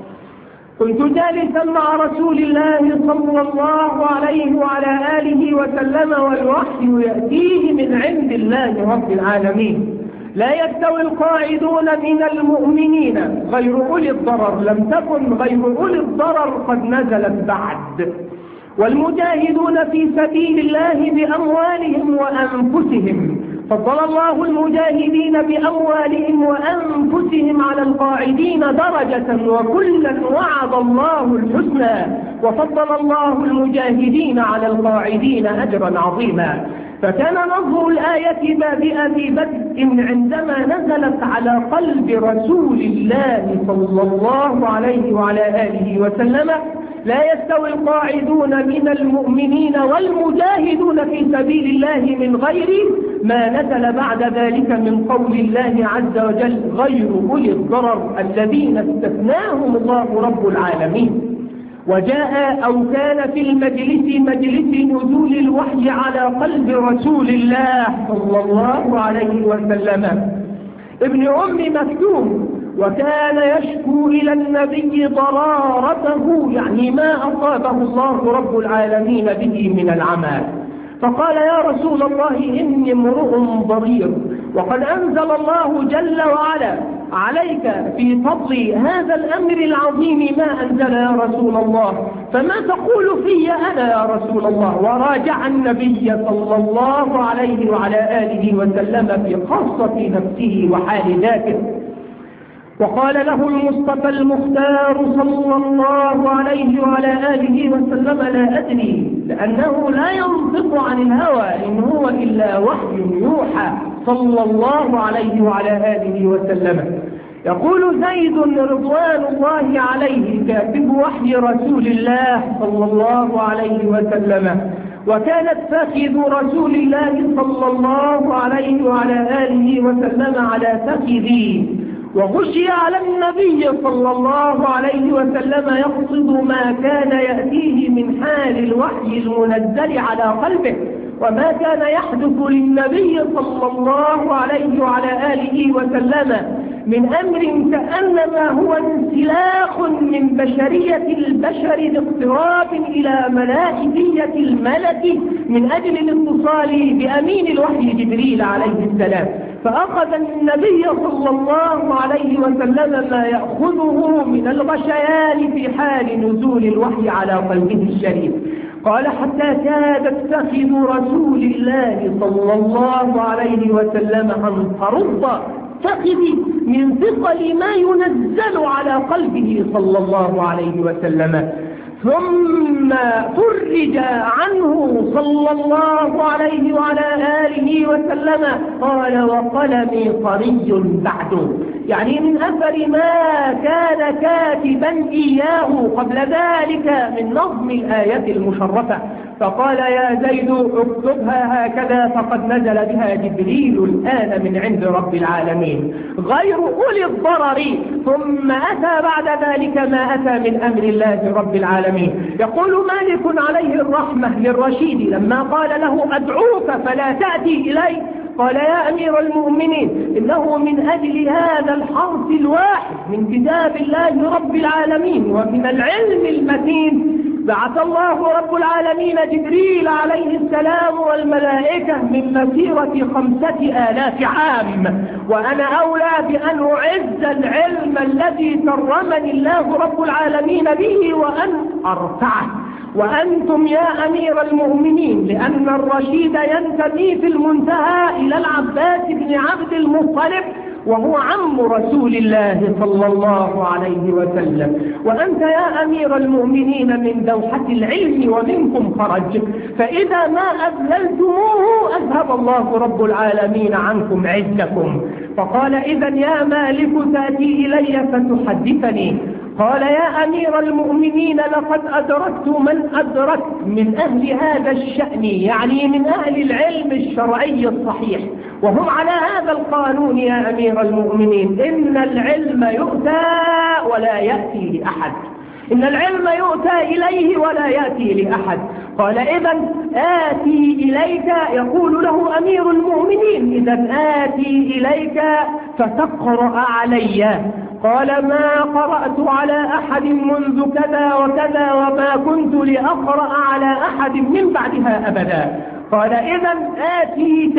كنت جالسا مع رسول الله صلى الله عليه وعلى آله وسلم والوحي يأتيه من عند الله رب العالمين. لا يستوي القاعدون من المؤمنين غير أولي الضرر، لم تكن غير أولي الضرر قد نزلت بعد، والمجاهدون في سبيل الله بأموالهم وأنفسهم. فضل الله المجاهدين بأموالهم وأنفسهم على القاعدين درجة، وكلا وعد الله الحسنى، وفضل الله المجاهدين على القاعدين أجرا عظيما. فكان نظر الآية بادئة بدء عندما نزلت على قلب رسول الله صلى الله عليه وعلى آله وسلم: لا يستوي القاعدون من المؤمنين والمجاهدون في سبيل الله من غير ما نزل بعد ذلك من قول الله عز وجل: غير أولي الضرر الذين استثناهم الله رب العالمين. وجاء أو كان في المجلس مجلس نزول الوحي على قلب رسول الله صلى الله عليه وسلم ابن أم مكتوم، وكان يشكو إلى النبي ضرارته، يعني ما أصابه الله رب العالمين به من العمى. فقال: يا رسول الله، إني امرؤ ضرير، وقد أنزل الله جل وعلا عليك في فضل هذا الأمر العظيم ما أنزل يا رسول الله، فما تقول في أنا يا رسول الله؟ وراجع النبي صلى الله عليه وعلى آله وسلم في خاصة نفسه وحال ذاته. وقال له المصطفى المختار صلى الله عليه وعلى آله وسلم: لا أدري، لأنه لا ينطق عن الهوى، إن هو إلا وحي يوحى صلى الله عليه وعلى آله وسلم. يقول زيد رضوان الله عليه كاتب وحي رسول الله صلى الله عليه وسلم: وكانت فخذ رسول الله صلى الله عليه وعلى آله وسلم على فخذي، وغشي على النبي صلى الله عليه وسلم يقصد ما كان يأتيه من حال الوحي المنزل على قلبه، وما كان يحدث للنبي صلى الله عليه وعلى آله وسلم من أمر كأنما هو انسلاخ من بشرية البشر لاقتراب إلى ملائكية الملك من أجل الاتصال بأمين الوحي جبريل عليه السلام. فأخذ النبي صلى الله عليه وسلم ما يأخذه من الغشيان في حال نزول الوحي على قلبه الشريف. قال: حتى كادت فخذ رسول الله صلى الله عليه وسلم أن ترض فخذي من ثقل ما ينزل على قلبه صلى الله عليه وسلم. ثم فرج عنه صلى الله عليه وعلى آله وسلم قال وقلمي طري بعد، يعني من أثر ما كان كاتبا إياه قبل ذلك من نظم الآية المشرفة. فقال يا زيد اكتبها هكذا فقد نزل بها جبريل الآن من عند رب العالمين غير أولي الضرر. ثم أتى بعد ذلك ما أتى من أمر الله رب العالمين. يقول مالك عليه الرحمة للرشيد لما قال له أدعوك فلا تأتي إلي، قال يا أمير المؤمنين إنه من أجل هذا الحرف الواحد من كتاب الله رب العالمين ومن العلم المتين بعث الله رب العالمين جبريل عليه السلام والملائكة من مسيرة خمسة آلاف عام، وأنا أولى بأن أعز العلم الذي كرمني الله رب العالمين به وأن أرفعه. وأنتم يا أمير المؤمنين، لأن الرشيد ينتمي في المنتهى إلى العباس بن عبد المطلب وهو عم رسول الله صلى الله عليه وسلم، وأنت يا أمير المؤمنين من دوحة العلم ومنكم خرج، فإذا ما أذللتموه أذهب الله رب العالمين عنكم عزكم. فقال إذا يا مالك تأتي إلي فتحدثني. قال يا أمير المؤمنين لقد أدركت من أدركت من أهل هذا الشأن، يعني من أهل العلم الشرعي الصحيح، وهم على هذا القانون يا أمير المؤمنين، إن العلم يؤتى ولا يأتي لأحد، إن العلم يؤتى إليه ولا يأتي لأحد. قال إذا آتي إليك، يقول له أمير المؤمنين إذا آتي إليك فتقرأ علي. قال ما قرأت على أحد منذ كذا وكذا وما كنت لأقرأ على أحد من بعدها أبدا. قال إذا آتيك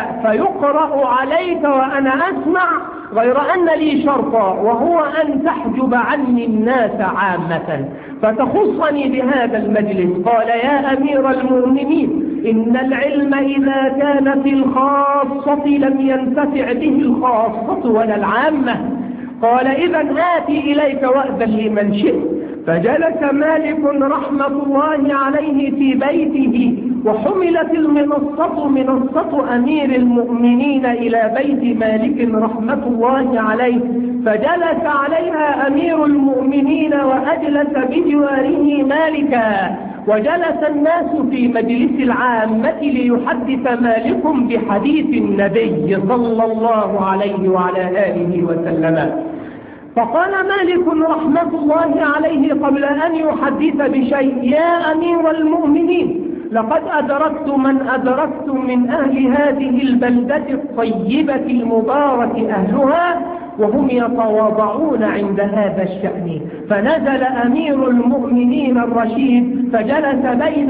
فيقرأ عليك وأنا أسمع، غير أن لي شرطا وهو أن تحجب عني الناس عامة فتخصني بهذا المجلس. قال يا أمير المؤمنين إن العلم إذا كان في الخاصة لم ينتفع به الخاصة ولا العامة. قال إذا آتي إليك وأذن لمن شئت. فجلس مالك رحمة الله عليه في بيته، وحملت المنصة منصة أمير المؤمنين إلى بيت مالك رحمة الله عليه، فجلس عليها أمير المؤمنين وأجلس بجواره مالكا، وجلس الناس في مجلس العامة ليحدث مالك بحديث النبي صلى الله عليه وعلى آله وسلم. فقال مالك رحمة الله عليه قبل أن يحدث بشيء يا أمير المؤمنين لقد أدركت من أدركت من أهل هذه البلدة الطيبة المبارك أهلها وهم يتواضعون عند هذا الشأن. فنزل أمير المؤمنين الرشيد فجلس بين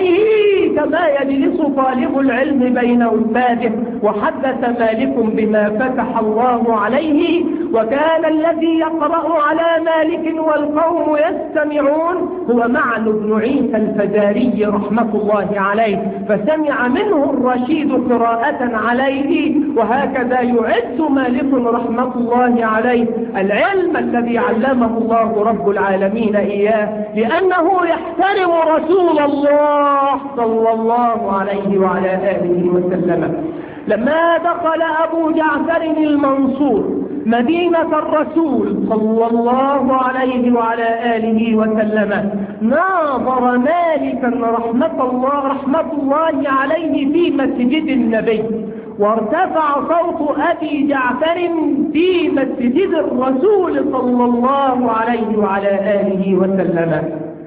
يديه كما يجلس طالب العلم بين أستاذه، وحدث مالك بما فتح الله عليه. وكان الذي يقرأ على مالك والقوم يستمعون هو معن بن عيسى الفزاري رحمة الله عليه، فسمع منه الرشيد قراءة عليه. وهكذا يعد مالك رحمة الله عليه العلم الذي علمه الله رب العالمين إياه، لأنه يحترم رسول الله صلى الله عليه وعلى آله وسلم. لما دخل أبو جعفر المنصور مدينة الرسول صلى الله عليه وعلى آله وسلم ناظر مالكا رحمة الله, رحمة الله عليه في مسجد النبي، وارتفع صوت أبي جعفر في مسجد الرسول صلى الله عليه وعلى آله وسلم.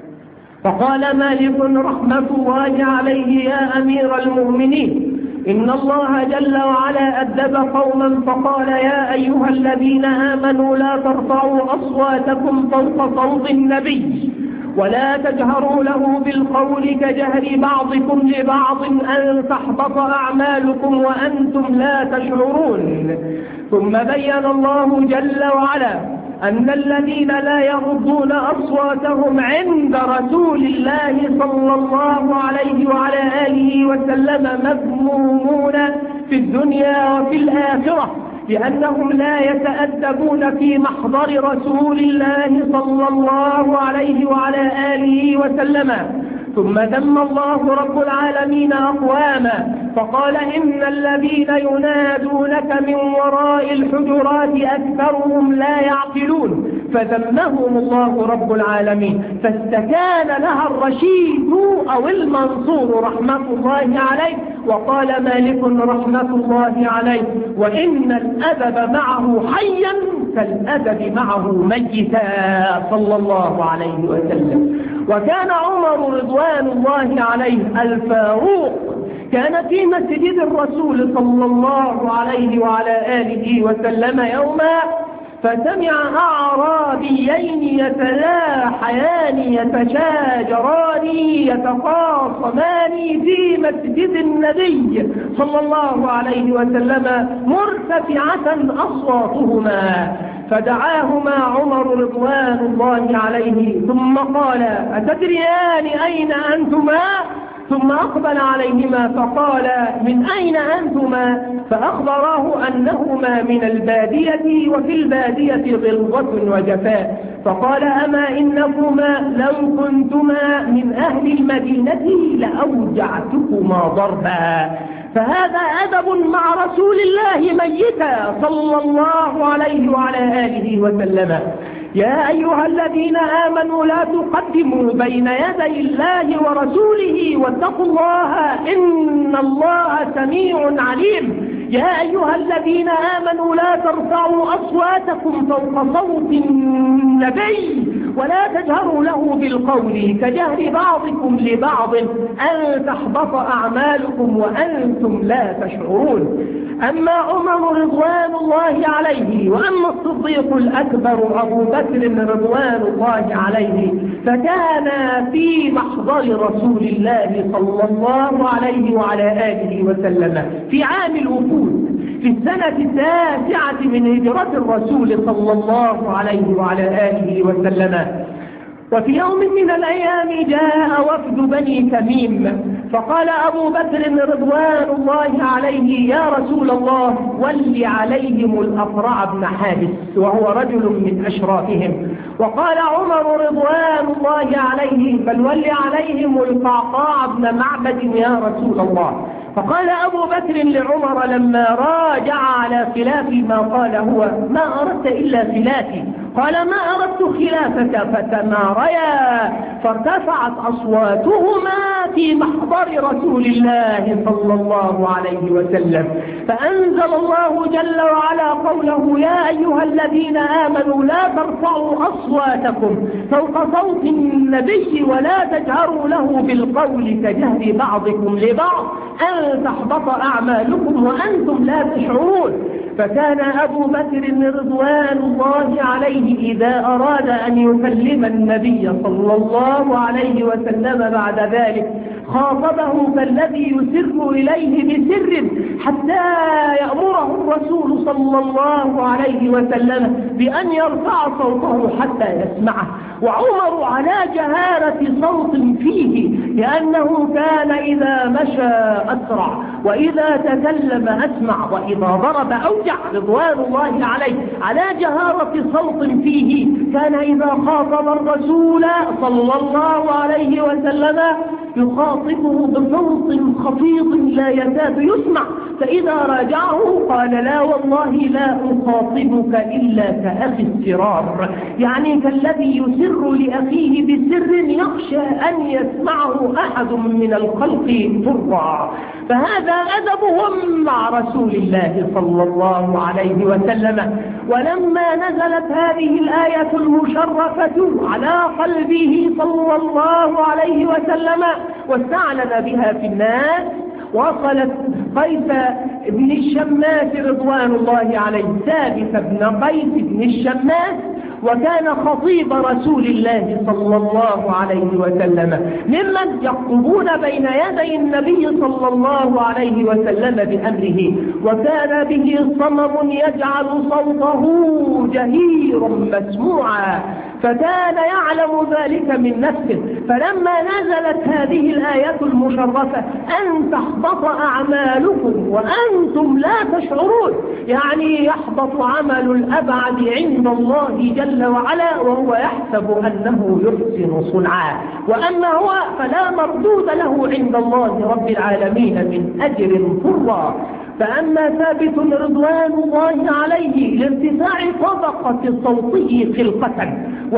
فقال مالك رحمة الله عليه يا أمير المؤمنين إن الله جل وعلا أدب قوما فقال يا أيها الذين آمنوا لا ترفعوا أصواتكم فوق صوت النبي ولا تجهروا له بالقول كجهر بعضكم لبعض أن تحبط أعمالكم وأنتم لا تشعرون. ثم بين الله جل وعلا أن الذين لا يغضون أصواتهم عند رسول الله صلى الله عليه وعلى آله وسلم مذمومون في الدنيا وفي الآخرة، بأنهم لا يتأدبون في محضر رسول الله صلى الله عليه وعلى آله وسلم. ثم ذم الله رب العالمين أقواما فقال إن الذين ينادونك من وراء الحجرات أكثرهم لا يعقلون، فذمهم الله رب العالمين، فاستكان لها الرشيد أو المنصور رحمة الله عليه، وقال مالك رحمة الله عليه: وإن الأدب معه حيا كالأدب معه ميتا، صلى الله عليه وسلم. وكان عمر رضوان الله عليه الفاروق كان في مسجد الرسول صلى الله عليه وعلى آله وسلم يوما، فسمع أعرابيين يتلاحيان يتشاجران يتخاصمان في مسجد النبي صلى الله عليه وسلم مرتفعة أصواتهما، فدعاهما عمر رضوان الله عليه ثم قال: أتدريان أين أنتما؟ ثم أقبل عليهما فقال: من أين أنتما؟ فأخبراه أنهما من البادية، وفي البادية غلظة وجفاء، فقال: أما إنكما لو كنتما من أهل المدينة لأوجعتكما ضربا. فهذا أدب مع رسول الله ميتا صلى الله عليه وعلى آله وسلم. يا أيها الذين آمنوا لا تقدموا بين يدي الله ورسوله واتقوا الله إن الله سميع عليم. يا أيها الذين آمنوا لا ترفعوا أصواتكم فوق صوت النبي ولا تجهروا له بالقول كجهر بعضكم لبعض أن تحبط أعمالكم وأنتم لا تشعرون. أما عمر رضوان الله عليه وأما الصديق الأكبر أبو بكر رضوان الله عليه فكان في محضر رسول الله صلى الله عليه وعلى آله وسلم في عام الوفود في السنة التاسعة من هجرة الرسول صلى الله عليه وعلى آله وسلم. وفي يوم من الأيام جاء وفد بني تميم، فقال أبو بكر رضوان الله عليه: يا رسول الله ول عليهم الأقرع بن حابس، وهو رجل من أشرافهم. وقال عمر رضوان الله عليه: بل ول عليهم القعقاع بن معبد يا رسول الله. فقال أبو بكر لعمر لما راجع على خلاف ما قال هو: ما أردت إلا خلافي. قال: ما أردت خلافك. فتماريا فارتفعت أصواتهما في محضر رسول الله صلى الله عليه وسلم، فأنزل الله جل وعلا قوله: يا أيها الذين آمنوا لا ترفعوا أصواتكم فوق صوت النبي ولا تجهروا له بالقول كجهر بعضكم لبعض أن تحبط أعمالكم وأنتم لا تشعرون. فكان أبو بكر رضوان الله عليه إذا أراد أن يكلم النبي صلى الله عليه وسلم بعد ذلك خاطبه كالذي يسر إليه بسر حتى يأمره الرسول صلى الله عليه وسلم بأن يرفع صوته حتى يسمعه. وعمر على جهارة صوت فيه، لأنه كان إذا مشى أسرع وإذا تكلم أسمع وإذا ضرب أوجع رضوان الله عليه، على جهارة صوت فيه. كان إذا خاطب الرسول صلى الله عليه وسلم يخاطبه بصوت خفيض لا يكاد يسمع، فإذا راجعه قال: لا والله لا أخاطبك إلا كأخي السرار، يعني كالذي يسر لأخيه بسر يخشى أن يسمعه أحد من الخلق فرا. فهذا أدبهم مع رسول الله صلى الله عليه وسلم. ولما نزلت هذه الآية المشرفة على قلبه صلى الله عليه وسلم واستعلن بها في الناس، وصلت قيس بن الشماس رضوان الله عليه، ثابت بن قيس بن الشماس، وكان خطيب رسول الله صلى الله عليه وسلم، ممن يخطبون بين يدي النبي صلى الله عليه وسلم بأمره. وكان به صمم يجعل صوته جهيرا مسموعا، فكان يعلم ذلك من نفسه. فلما نزلت هذه الآية المشرفة أن تحبط أعمالكم وأنتم لا تشعرون، يعني يحبط عمل الأبعد عند الله جل وعلا وهو يحسب أنه يحسن صنعا، وأما هو فلا مردود له عند الله رب العالمين من أجر فرا. فأما ثابت رضوان الله عليه لارتفاع طبقة صوته خلقة،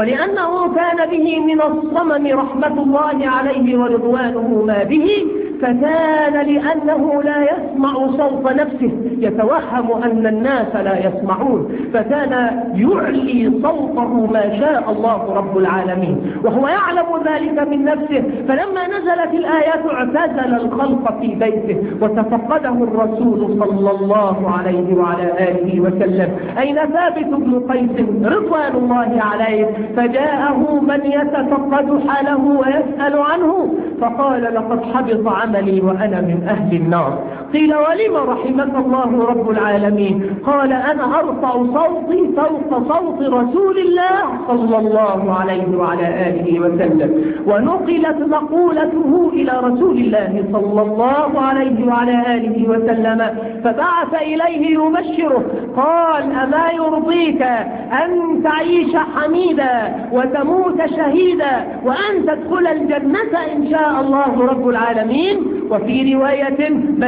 ولأنه كان به من الصمم رحمة الله عليه ورضوانه ما به، فكان لأنه لا يسمع صوت نفسه يتوهم أن الناس لا يسمعون، فكان يعلي صوته ما شاء الله رب العالمين وهو يعلم ذلك من نفسه. فلما نزلت الآيات اعتزل الخلق في بيته وتفقده الرسول صلى الله عليه وعلى آله وسلم أين ثابت بن قيس رضوان الله عليه، فجاءه من يتفقد حاله ويسأل عنه فقال لقد حبط عملي وأنا من أهل النار. قيل ولم رحمك الله رب العالمين؟ قال أنا أرفع صوتي فوق صوت رسول الله صلى الله عليه وعلى آله وسلم. ونقلت مقولته إلى رسول الله صلى الله عليه وعلى آله وسلم فبعث إليه يبشره قال أما يرضيك أن تعيش حميدا وتموت شهيدا وأن تدخل الجنة إن شاء الله رب العالمين؟ وفي رواية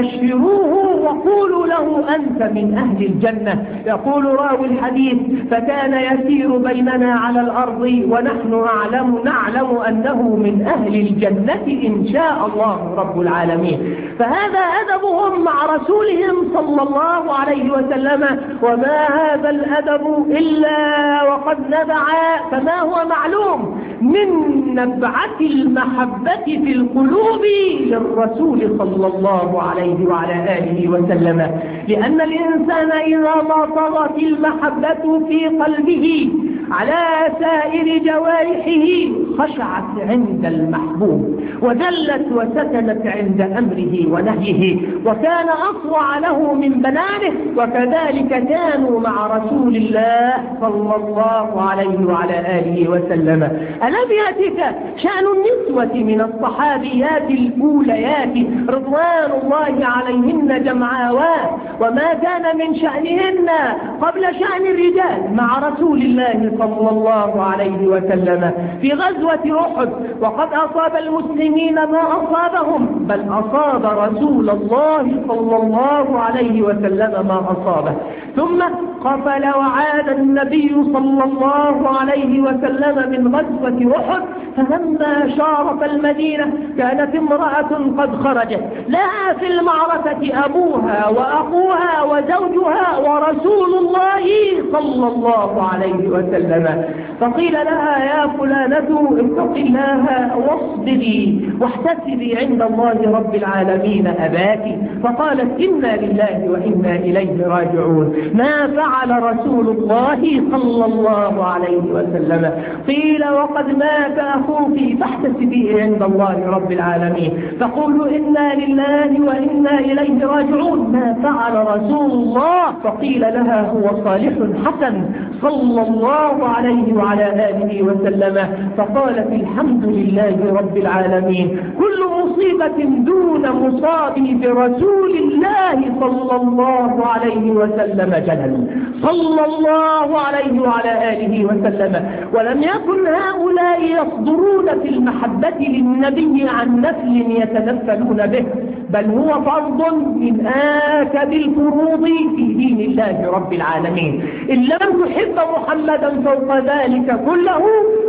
بشروه وقولوا له أنت من أهل الجنة. يقول راوي الحديث فكان يسير بيننا على الأرض ونحن أعلم نعلم أنه من أهل الجنة إن شاء الله رب العالمين. فهذا أدبهم مع رسولهم صلى الله عليه وسلم، وما هذا الأدب إلا وقد نبع كما هو معلوم من نبعة المحبة في القلوب للرسول صلى الله عليه وعلى آله وسلم، لأن الإنسان إذا ما طغت المحبة في قلبه على سائر جوارحه خشعت عند المحبوب وذلت وسكنت عند أمره ونهيه وكان أطوع له من بنانه. وكذلك كانوا مع رسول الله صلى الله عليه وعلى آله وسلم. ألم يأتك شأن النسوة من الصحابيات الأوليات رضوان الله عليهن جمعاوات وما كان من شأنهن قبل شأن الرجال مع رسول الله صلى الله عليه وسلم في غزوة أحد، وقد أصاب المسلمين ما أصابهم بل أصاب رسول الله صلى الله عليه وسلم ما أصابه. ثم قفل وعاد النبي صلى الله عليه وسلم من غزوة أحد، فلما شارف المدينة كانت امرأة قد خرجت لها في المعركة أبوها وأخوها وزوجها ورسول الله صلى الله عليه وسلم. فقيل لها يا فلانة اتق الله واصبري واحتسبي عند الله رب العالمين أباك. فقالت إنا لله وإنا إليه راجعون. ما فعل رسول الله صلى الله عليه وسلم؟ قيل وقد مات أخوك فاحتسبيه عند الله رب العالمين. فقولوا إنا لله وإنا إليه راجعون. ما فعل رسول الله؟ فقيل لها هو صالح حسن صلى الله عليه وعلى آله وسلم. فقالت الحمد لله رب العالمين، كل مصيبة دون مصابي برسول الله صلى الله عليه وسلم جلل صلى الله عليه وعلى آله وسلم. ولم يكن هؤلاء يصدرون في المحبة للنبي عن نفل يتنفلون به، بل هو فرض من آكد الفروض في دين الله رب العالمين. إن لم تحب محمدا فوق ذلك كله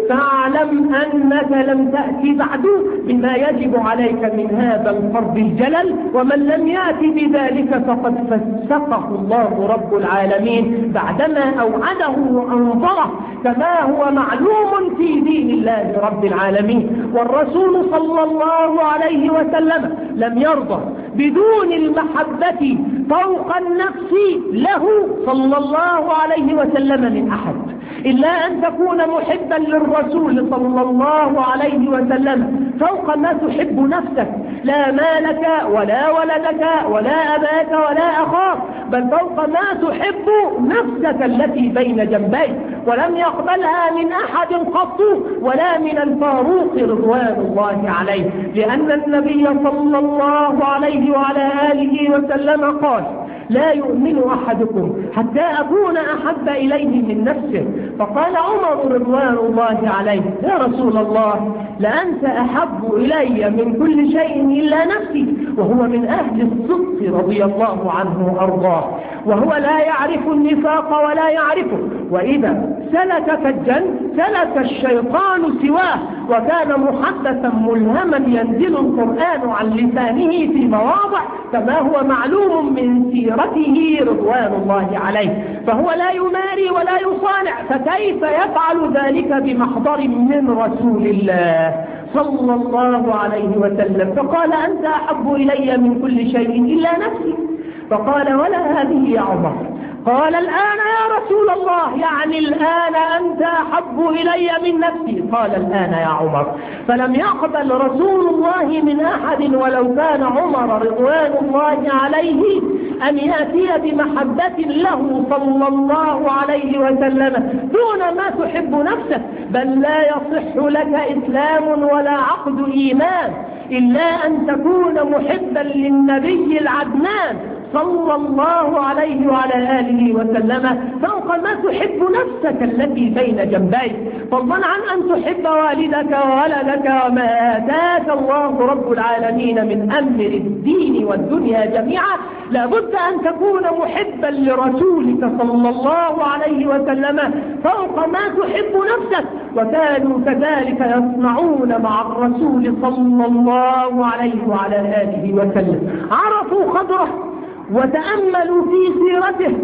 فاعلم أنك لم تأتي بعد مما يجب عليك من هذا الفرض الجلل، ومن لم يأتي بذلك فقد فسقه الله رب العالمين بعدما أوعده وأنظره كما هو معلوم في دين الله رب العالمين. والرسول صلى الله عليه وسلم لم يرضى بدون المحبة فوق النفس له صلى الله عليه وسلم من أحد، إلا أن تكون محبا للرسول صلى الله عليه وسلم فوق ما تحب نفسك، لا مالك ولا ولدك ولا أباك ولا أخاك، بل فوق ما تحب نفسك التي بين جنبيك، ولم يقبلها من أحد قط ولا من الفاروق رضوان الله عليه، لأن النبي صلى الله عليه وعلى آله وسلم قال: لا يؤمن أحدكم حتى أكون أحب إليه من نفسه. فقال عمر رضوان الله عليه: يا رسول الله، لأنت أحب إلي من كل شيء إلا نفسي، وهو من أهل الصدق رضي الله عنه وأرضاه، وهو لا يعرف النفاق ولا يعرفه، وإذا سلك فجا سلك الشيطان سواه، وكان محدثا ملهما ينزل القرآن عن لسانه في مواضع كما هو معلوم من سيرته رضوان الله عليه، فهو لا يماري ولا يصانع، فكيف يفعل ذلك بمحضر من رسول الله صلى الله عليه وسلم؟ فقال: أنت أحب إلي من كل شيء إلا نفسي. فقال: ولا هذه يا عمر. قال: الآن يا رسول الله، يعني الآن أنت أحب إلي من نفسي. قال: الآن يا عمر. فلم يقبل رسول الله من أحد ولو كان عمر رضوان الله عليه أن يأتي بمحبة له صلى الله عليه وسلم دون ما تحب نفسك، بل لا يصح لك إسلام ولا عقد إيمان إلا أن تكون محبا للنبي العدنان صلى الله عليه وعلى آله وسلم فوق ما تحب نفسك التي بين جنبيك، فضلا عن أن تحب والدك وولدك وما آتاك الله رب العالمين من أمر الدين والدنيا جميعا. لابد أن تكون محبا لرسولك صلى الله عليه وسلم فوق ما تحب نفسك، وكانوا كذلك يصنعون مع الرسول صلى الله عليه وعلى آله وسلم. عرفوا قدره وتأملوا في سيرته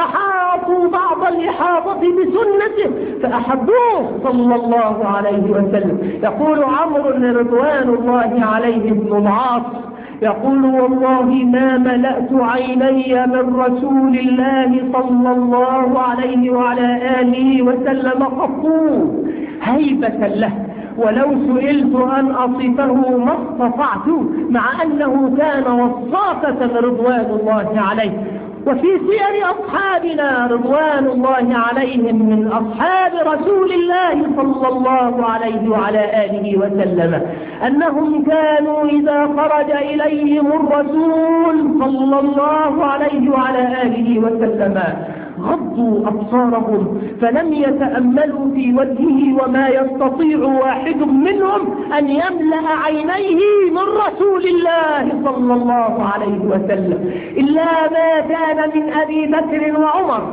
وأحاطوا بعض الإحاطة بسنته فأحبوه صلى الله عليه وسلم. يقول عمرو رضوان الله عليه بن العاص يقول: والله ما ملأت عيني من رسول الله صلى الله عليه وعلى آله وسلم قط هيبة له، ولو سئلت أن أصفه ما استطعت، مع أنه كان وصافة رضوان الله عليه. وفي سير أصحابنا رضوان الله عليهم من أصحاب رسول الله صلى الله عليه وعلى آله وسلم أنهم كانوا إذا خرج إليهم الرسول صلى الله عليه وعلى آله وسلم غضوا أبصارهم فلم يتأملوا في وجهه، وما يستطيع واحد منهم أن يملأ عينيه من رسول الله صلى الله عليه وسلم إلا ما كان من أبي بكر وعمر،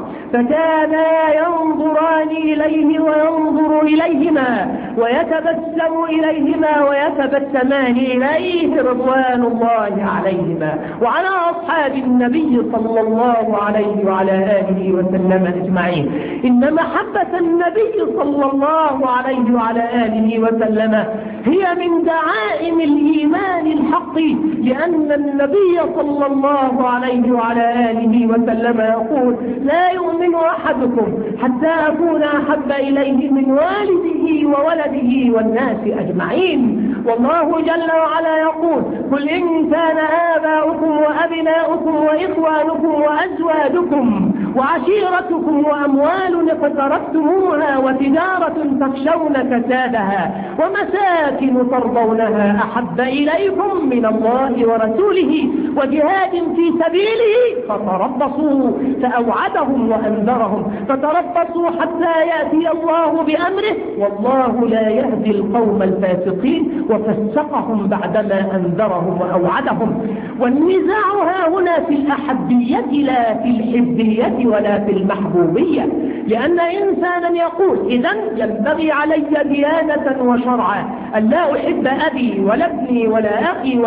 فكانا ينظران إليه وينظر إليهما ويتبسم إليهما ويتبسمان إليه رضوان الله عليهما وعلى أصحاب النبي صلى الله عليه وعلى آله وسلم أجمعين. إن محبة النبي صلى الله عليه وعلى آله وسلم هي من دعائم الإيمان الحق، لأن النبي صلى الله عليه وعلى آله وسلم يقول: لا يؤمن أحدكم حتى أكون أحب إليه من والده وولده والناس أجمعين. والله جل وعلا يقول: قل إن كان آباؤكم وأبناؤكم وإخوانكم وأزواجكم وعشيرتكم وأموال اقترفتموها وتجارة تخشون كسادها ومساكن ترضونها أحب إليكم من الله ورسوله وجهاد في سبيله فتربصوا، فأوعدهم وأنذرهم: فتربصوا حتى يأتي الله بأمره والله لا يهدي القوم الفاسقين، وفسقهم بعدما أنذرهم وأوعدهم. والنزاع ها هنا في الأحبية لا في الحبية ولا في المحبوبية، لأن إنسانا يقول: إذن ينبغي علي ديانة وشرعا أن لا أحب أبي ولا ابني ولا أخي ولا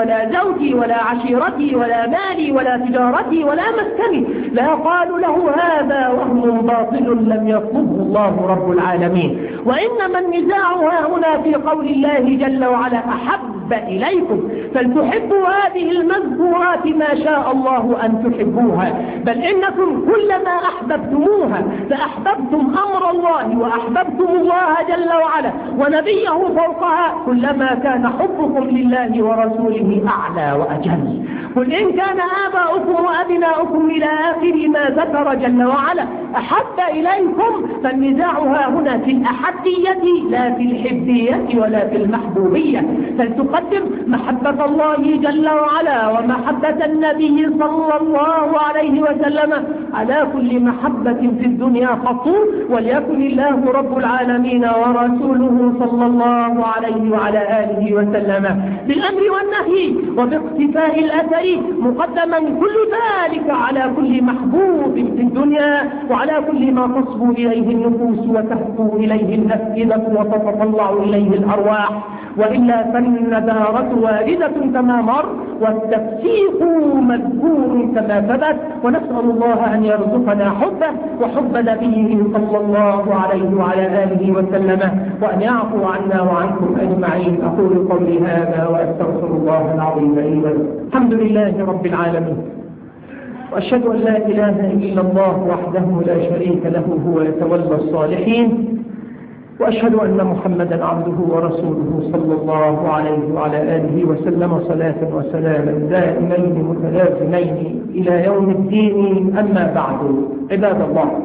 ولا زوجي ولا عشيرتي ولا مالي ولا تجارتي ولا مسكني، لا يقال له هذا وهم باطل لم يطلبه الله رب العالمين. وإنما النزاع هنا في قول الله جل وعلا أحب إليكم، فلتحبوا هذه المذكورات ما شاء الله أن تحبوها، بل إنكم كلما أحببتموها فأحببتم أمر الله وأحببتم الله جل وعلا ونبيه فوقها، كلما كان حبكم لله ورسوله أعلى وأجل. قل إن كان آباؤكم وأبناؤكم إلى آخر ما ذكر جل وعلا أحب إليكم، فالنزاع هنا في الأحبية لا في الحبية ولا في المحبوبية، فلتقدم محبة الله جل وعلا ومحبة النبي صلى الله عليه وسلم على كل محبة في الدنيا قط، وليكن الله رب العالمين ورسوله صلى الله عليه وعلى آله وسلم بالأمر والنهي وباقتفاء الأثر مقدما كل ذلك على كل محبوب في الدنيا وعلى كل ما تصبو إليه النفوس وتهفو إليه الأفئدة وتتطلع إليه الأرواح، وإلا فالندارة واردة كما مر والتفسيق مذكور كما ثبت. ونسأل الله أن يرزقنا حبه وحب نبيه صلى الله عليه وعلى آله وسلم، وأن يعفو عنا وعنكم أجمعين. أقول قولي هذا وأستغفر الله العظيم لي ولكم. الحمد لله رب العالمين، وأشهد أن لا إله إلا الله وحده لا شريك له هو يتولى الصالحين، وأشهد أن محمدا عبده ورسوله صلى الله عليه وعلى آله وسلم صلاة وسلاما دائمين متلازمين إلى يوم الدين. أما بعد، عباد الله،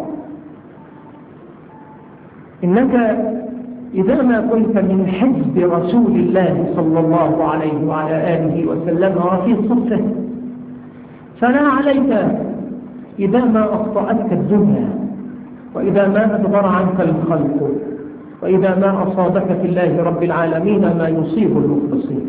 إنك إذا ما كنت من حزب رسول الله صلى الله عليه وعلى آله وسلم وفي صفه، فلا عليك إذا ما أخطأتك الدنيا، وإذا ما أدبر عنك الخلق، وإذا ما أصابك في الله رب العالمين ما يصيب المخلصين.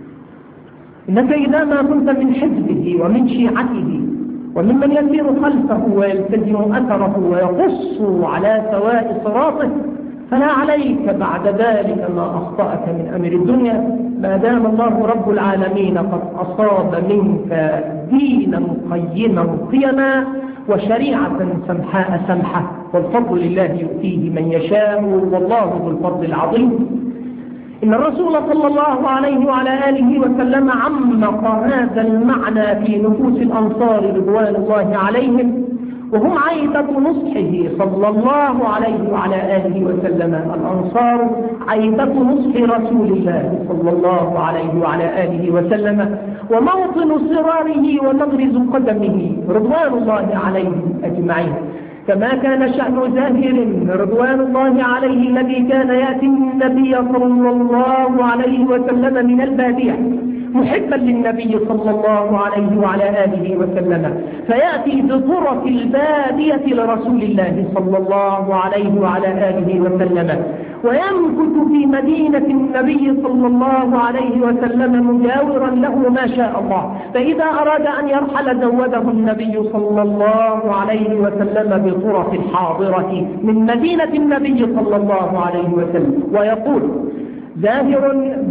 إنك إذا ما كنت من حزبه ومن شيعته وممن يسير خلفه ويلتزم أثره ويقص على سواء صراطه، فلا عليك بعد ذلك ما أخطأك من أمر الدنيا، ما دام الله رب العالمين قد أصاب منك دينا قيما قيما وشريعة سمحاء سمحة، والفضل لله يؤتيه من يشاء والله ذو الفضل العظيم. إن الرسول صلى الله عليه وعلى آله وسلم عمق هذا المعنى في نفوس الأنصار رضوان الله عليهم، وهم عيدة نصحه صلى الله عليه وعلى آله وسلم. الأنصار عيدة نصح رسول الله صلى الله عليه وعلى آله وسلم، وموطن صراره ومغرز قدمه رضوان الله عليهم أجمعين. كما كان شأن زاهر رضوان الله عليه الذي كان يأتي النبي صلى الله عليه وسلم من البادية محبا للنبي صلى الله عليه وعلى آله وسلم، فيأتي بطرف البادية لرسول الله صلى الله عليه وعلى آله وسلم، ويمكث في مدينة النبي صلى الله عليه وسلم مجاورا له ما شاء الله، فإذا أراد أن يرحل زوده النبي صلى الله عليه وسلم بطرف الحاضرة من مدينة النبي صلى الله عليه وسلم، ويقول: زاهر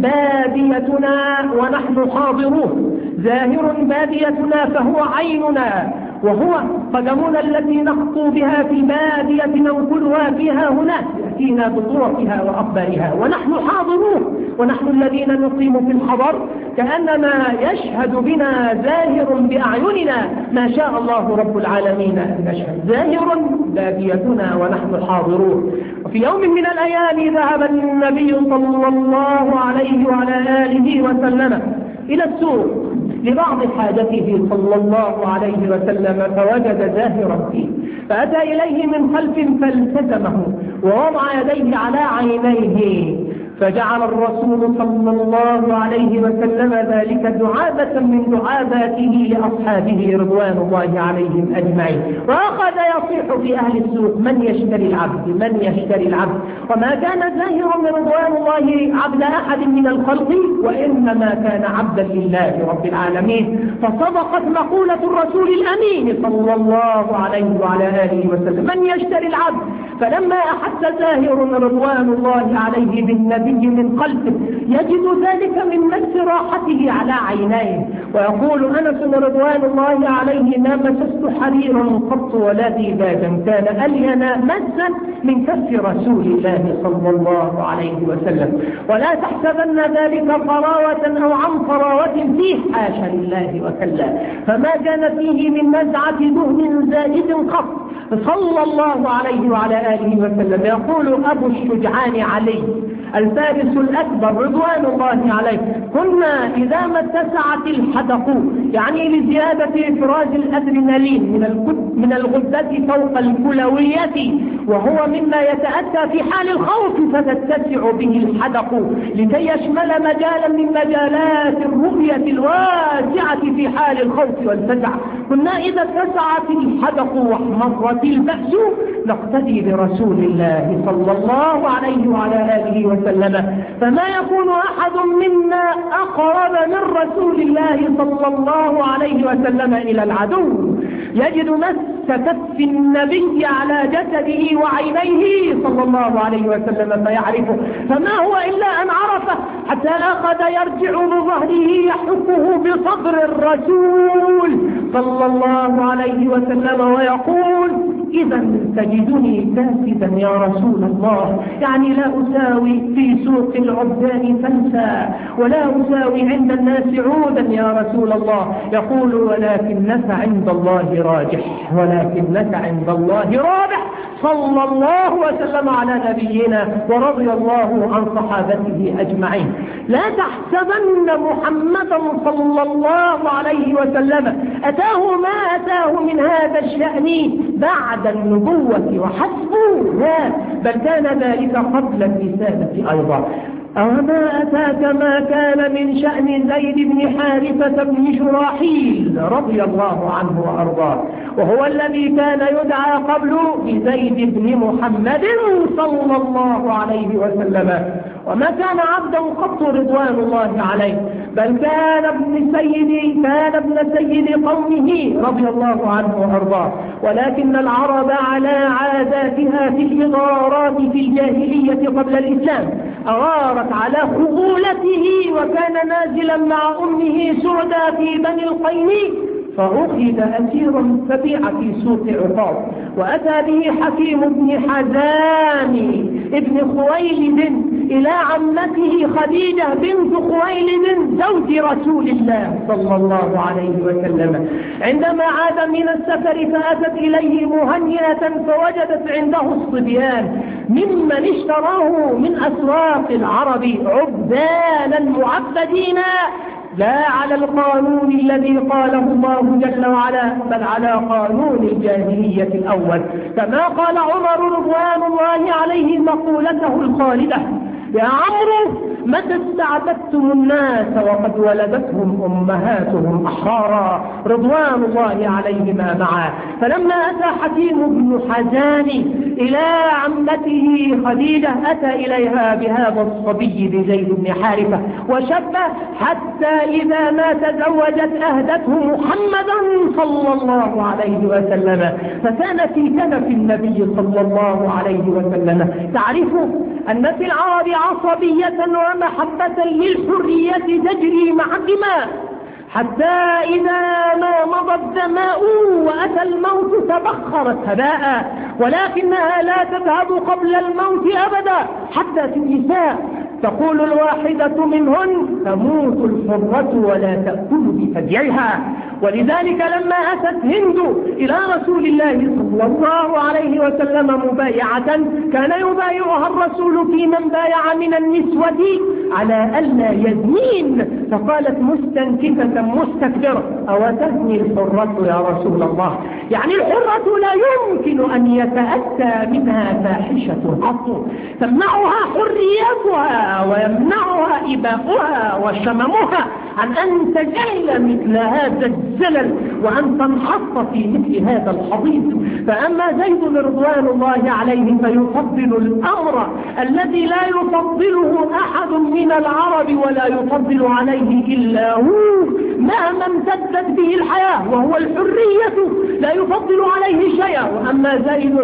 باديتنا ونحن حاضرون، زاهر باديتنا فهو عيننا، وهو قدمنا التي نخطو بها في البادية ننقلها فيها هناك، يأتينا بطرفها وأخبارها، ونحن حاضرون، ونحن الذين نقيم في الحضر كأنما يشهد بنا زاهر بأعيننا ما شاء الله رب العالمين أن نشهد. زاهر باديتنا ونحن حاضرون. وفي يوم من الأيام ذهب النبي صلى الله عليه وعلى آله وسلم إلى السوق لبعض حاجته صلى الله عليه وسلم، فوجد زاهرا فيه، فأتى إليه من خلف فالتزمه ووضع يديه على عينيه، فجعل الرسول صلى الله عليه وسلم ذلك دعابة من دعاباته لأصحابه رضوان الله عليهم أجمعين، وأخذ يصيح في أهل السوق: من يشتري العبد من يشتري العبد. وما كان زاهر من رضوان الله عبد أحد من الخلق، وإنما كان عبدا لله رب العالمين. فصدقت مقولة الرسول الأمين صلى الله عليه وعلى آله وسلم: من يشتري العبد. فلما أحس زاهر رضوان الله عليه بالنبي النبي من قلبه، يجد ذلك من مس راحته على عينيه. ويقول أنس رضوان الله عليه: ما مسست حريرا قط ولا ديباجا كان ألين مسا من كف رسول الله صلى الله عليه وسلم. ولا تحسبن ذلك فراوة أو عن فراوة فيه، حاشا لله وكلا، فما كان فيه من نزعة دهن زائد قط صلى الله عليه وعلى آله وسلم. يقول أبو الشجعان علي الفارس الأكبر رضوان الله عليه: كنا إذا ما اتسعت الحدق، يعني لزيادة إفراز الأدرينالين من الغدة فوق الكلوية، وهو مما يتأتى في حال الخوف، فتتسع به الحدق لكي يشمل مجالا من مجالات الرؤية الواسعة في حال الخوف والفزع. كنا إذا اتسعت الحدق واحمرت البأس نقتدي برسول الله صلى الله عليه وعلى آله وسلم، فما يكون أحد منا أقرب من رسول الله صلى الله عليه وسلم إلى العدو، يجد مس كف النبي على جسده وعينيه صلى الله عليه وسلم فيعرفه، فما هو إلا أن عرفه حتى أخذ يرجع بظهره يحكه بصدر الرسول صلى الله عليه وسلم ويقول: إذا تجدني كاسدا يا رسول الله، يعني لا أساوي في سوق العبدان فلسا، ولا أساوي عند الناس عودا يا رسول الله. يقول: ولكنك عند الله راجح، ولكنك عند الله رابح، صلى الله وسلم على نبينا ورضي الله عن صحابته أجمعين. لا تحسبن محمدا صلى الله عليه وسلم أتاه ما أتاه من هذا الشأن بعد النبوة وحسبه، لا، بل كان ذلك قبل الرسالة أيضا. أوما أتاك ما كان من شأن زيد بن حارثة بن شراحيل رضي الله عنه وأرضاه، وهو الذي كان يدعى قبل بزيد بن محمد صلى الله عليه وسلم، وما كان عبدا قط رضوان الله عليه، بل كان ابن سيد كان ابن سيد قومه رضي الله عنه وأرضاه. ولكن العرب على عاداتها في الإغارات في الجاهلية قبل الإسلام أغارت على خغولته، وكان نازلا مع أمه سعدى في بني القيني، فأخذ أسيرا فبيع في سوق عقاب، وأتى به حكيم بن حزام ابن خويلد إلى عمته خديجة بنت خويلد زوج رسول الله صلى الله عليه وسلم. عندما عاد من السفر فأتت إليه مهنئة، فوجدت عنده الصبيان ممن اشتراه من أسواق العرب عبدانا معبدين، لا على القانون الذي قاله الله جل وعلا، بل على قانون الجاهلية الأول، كما قال عمر رضوان الله عليه مقولته الخالدة: يا عمرو متى استعبدتم الناس وقد ولدتهم أمهاتهم أحرارا، رضوان الله عليهما معا. فلما أتى حكيم بن حزام إلى عمته خديجة أتى إليها بهذا الصبي بزيد بن حارثة وشب، حتى إذا ما تزوجت أهدته محمدا صلى الله عليه وسلم، فكان في كنف النبي صلى الله عليه وسلم. تعرف أن في العرب عصبية ومحبة للحرية تجري مع الدماء، حتى إذا ما مضى الدماء وأتى الموت تبخرت هباء، ولكنها لا تذهب قبل الموت أبدا. حتى في النساء تقول الواحدة منهن: تموت الحرة ولا تأكل بثدييها. ولذلك لما أتت هند إلى رسول الله صلى الله عليه وسلم مبايعة، كان يبايعها الرسول في من بايع من النسوة على ألا يزنين، فقالت مستنكفة مستكبرة: أو تزني الحرة يا رسول الله؟ يعني الحرة لا يمكن أن يتأتى منها فاحشة قط، تمنعها حريتها ويمنعها إباؤها وشممها عن أن تجعل مثل هذا الزلل وأن تنحط في مثل هذا الحضيض. فأما زيد رضوان الله عليه فيفضل الأمر الذي لا يفضله أحد من العرب ولا يفضل عليه إلا هو مهما امتدت به الحياة، وهو الحرية، لا يفضل عليه شيئا. وأما زيد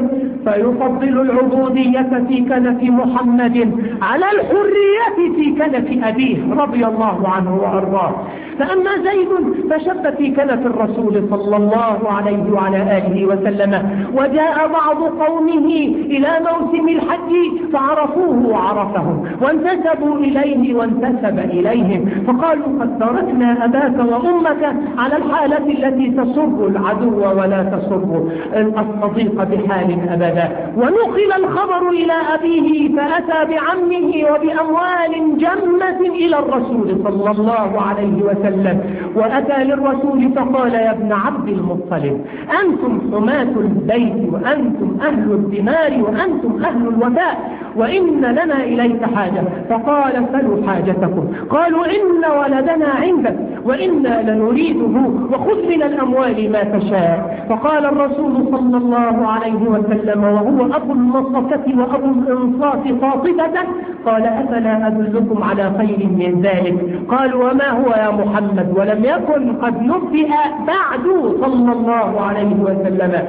فيفضل العبودية في كنف محمد على الحرية في كنف أبيه رضي الله عنه وأرضاه. فأما زيد فشب في كنف الرسول صلى الله عليه وعلى آله وسلم، وجاء بعض قومه إلى موسم الحج فعرفوه وعرفهم وانتسبوا إليه وانتسب إليهم، فقالوا قد تركنا أباك وأمك على الحالة التي تسر العدو ولا تسر الصديق بحال أبدا. ونقل الخبر إلى أبيه فأتى بعمه وبأموال جمة إلى الرسول صلى الله عليه وسلم، وأتى للرسول فقال يا ابن عبد المطلب أنتم حماة البيت وأنتم أهل الدمار وأنتم أهل الوفاء وإن لنا إليك حاجة. فقال سلوا حاجتكم. قالوا إن ولدنا عندك وإنا لنريده وخذ من الأموال ما تشاء. فقال الرسول صلى الله عليه وسلم وهو أبو النصفة وأبو الإنصاف قاطبة قال أفلا أدلكم على خير من ذلك؟ قالوا وما هو يا محمد؟ ولم يكن قد نبئ بعد صلى الله عليه وسلم.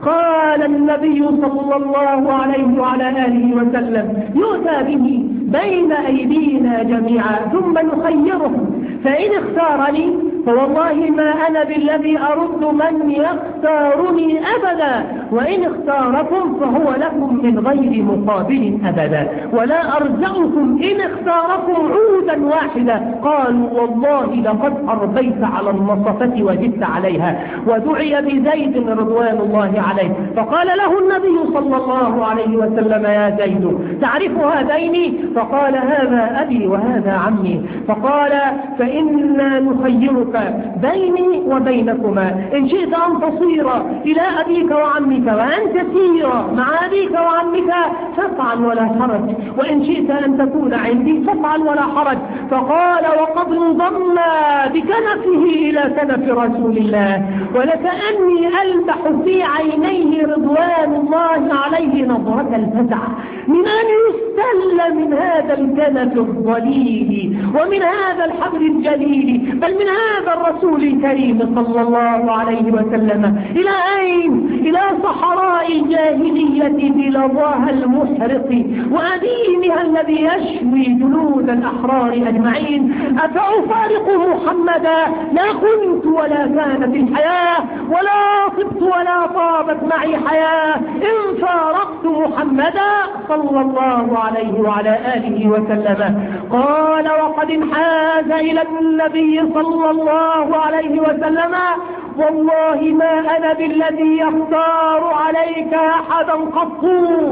قال النبي صلى الله عليه وعلى آله وسلم يؤتى به بين أيدينا جميعا ثم نخيرهم، فإن اختارني فوالله ما أنا بالذي أرد من يختارني أبدا، وإن اختاركم فهو لكم من غير مقابل أبدا، ولا أرجعكم إن اختاركم عودا واحدا. قالوا والله لقد أربيت على النصفة وجدت عليها. ودعي بزيد رضوان الله عليه فقال له النبي صلى الله عليه وسلم يا زيد تعرف هذين؟ فقال هذا أبي وهذا عمي. فقال فإنا نخيرك بيني وبينكما، إن شئت أن تصير إلى أبيك وعمك وأن تسير مع أبيك وعمك فافعل ولا حرج، وإن شئت أن تكون عندي فافعل ولا حرج. فقال وقد انضم بكنفه إلى كنف رسول الله ولكأني ألمح في عينيه رضوان الله عليه نظرة الفزع من أن يستل من هذا الكنف الضليل ومن هذا الحبر الجليل بل من هذا الرسول الكريم صلى الله عليه وسلم. إلى أين؟ إلى صحراء الجاهلية بلظاها المحرق وأديمها الذي يشوي جلود الأحرار أجمعين. أفأفارق محمدا؟ لا كنت ولا كانت الحياة ولا طبت ولا طابت معي حياة إن فارقت محمدا صلى الله عليه وعلى آله وسلم. قال وقد انحاز إلى النبي صلى الله عليه وسلم والله ما أنا بالذي يختار عليك أحدا قط.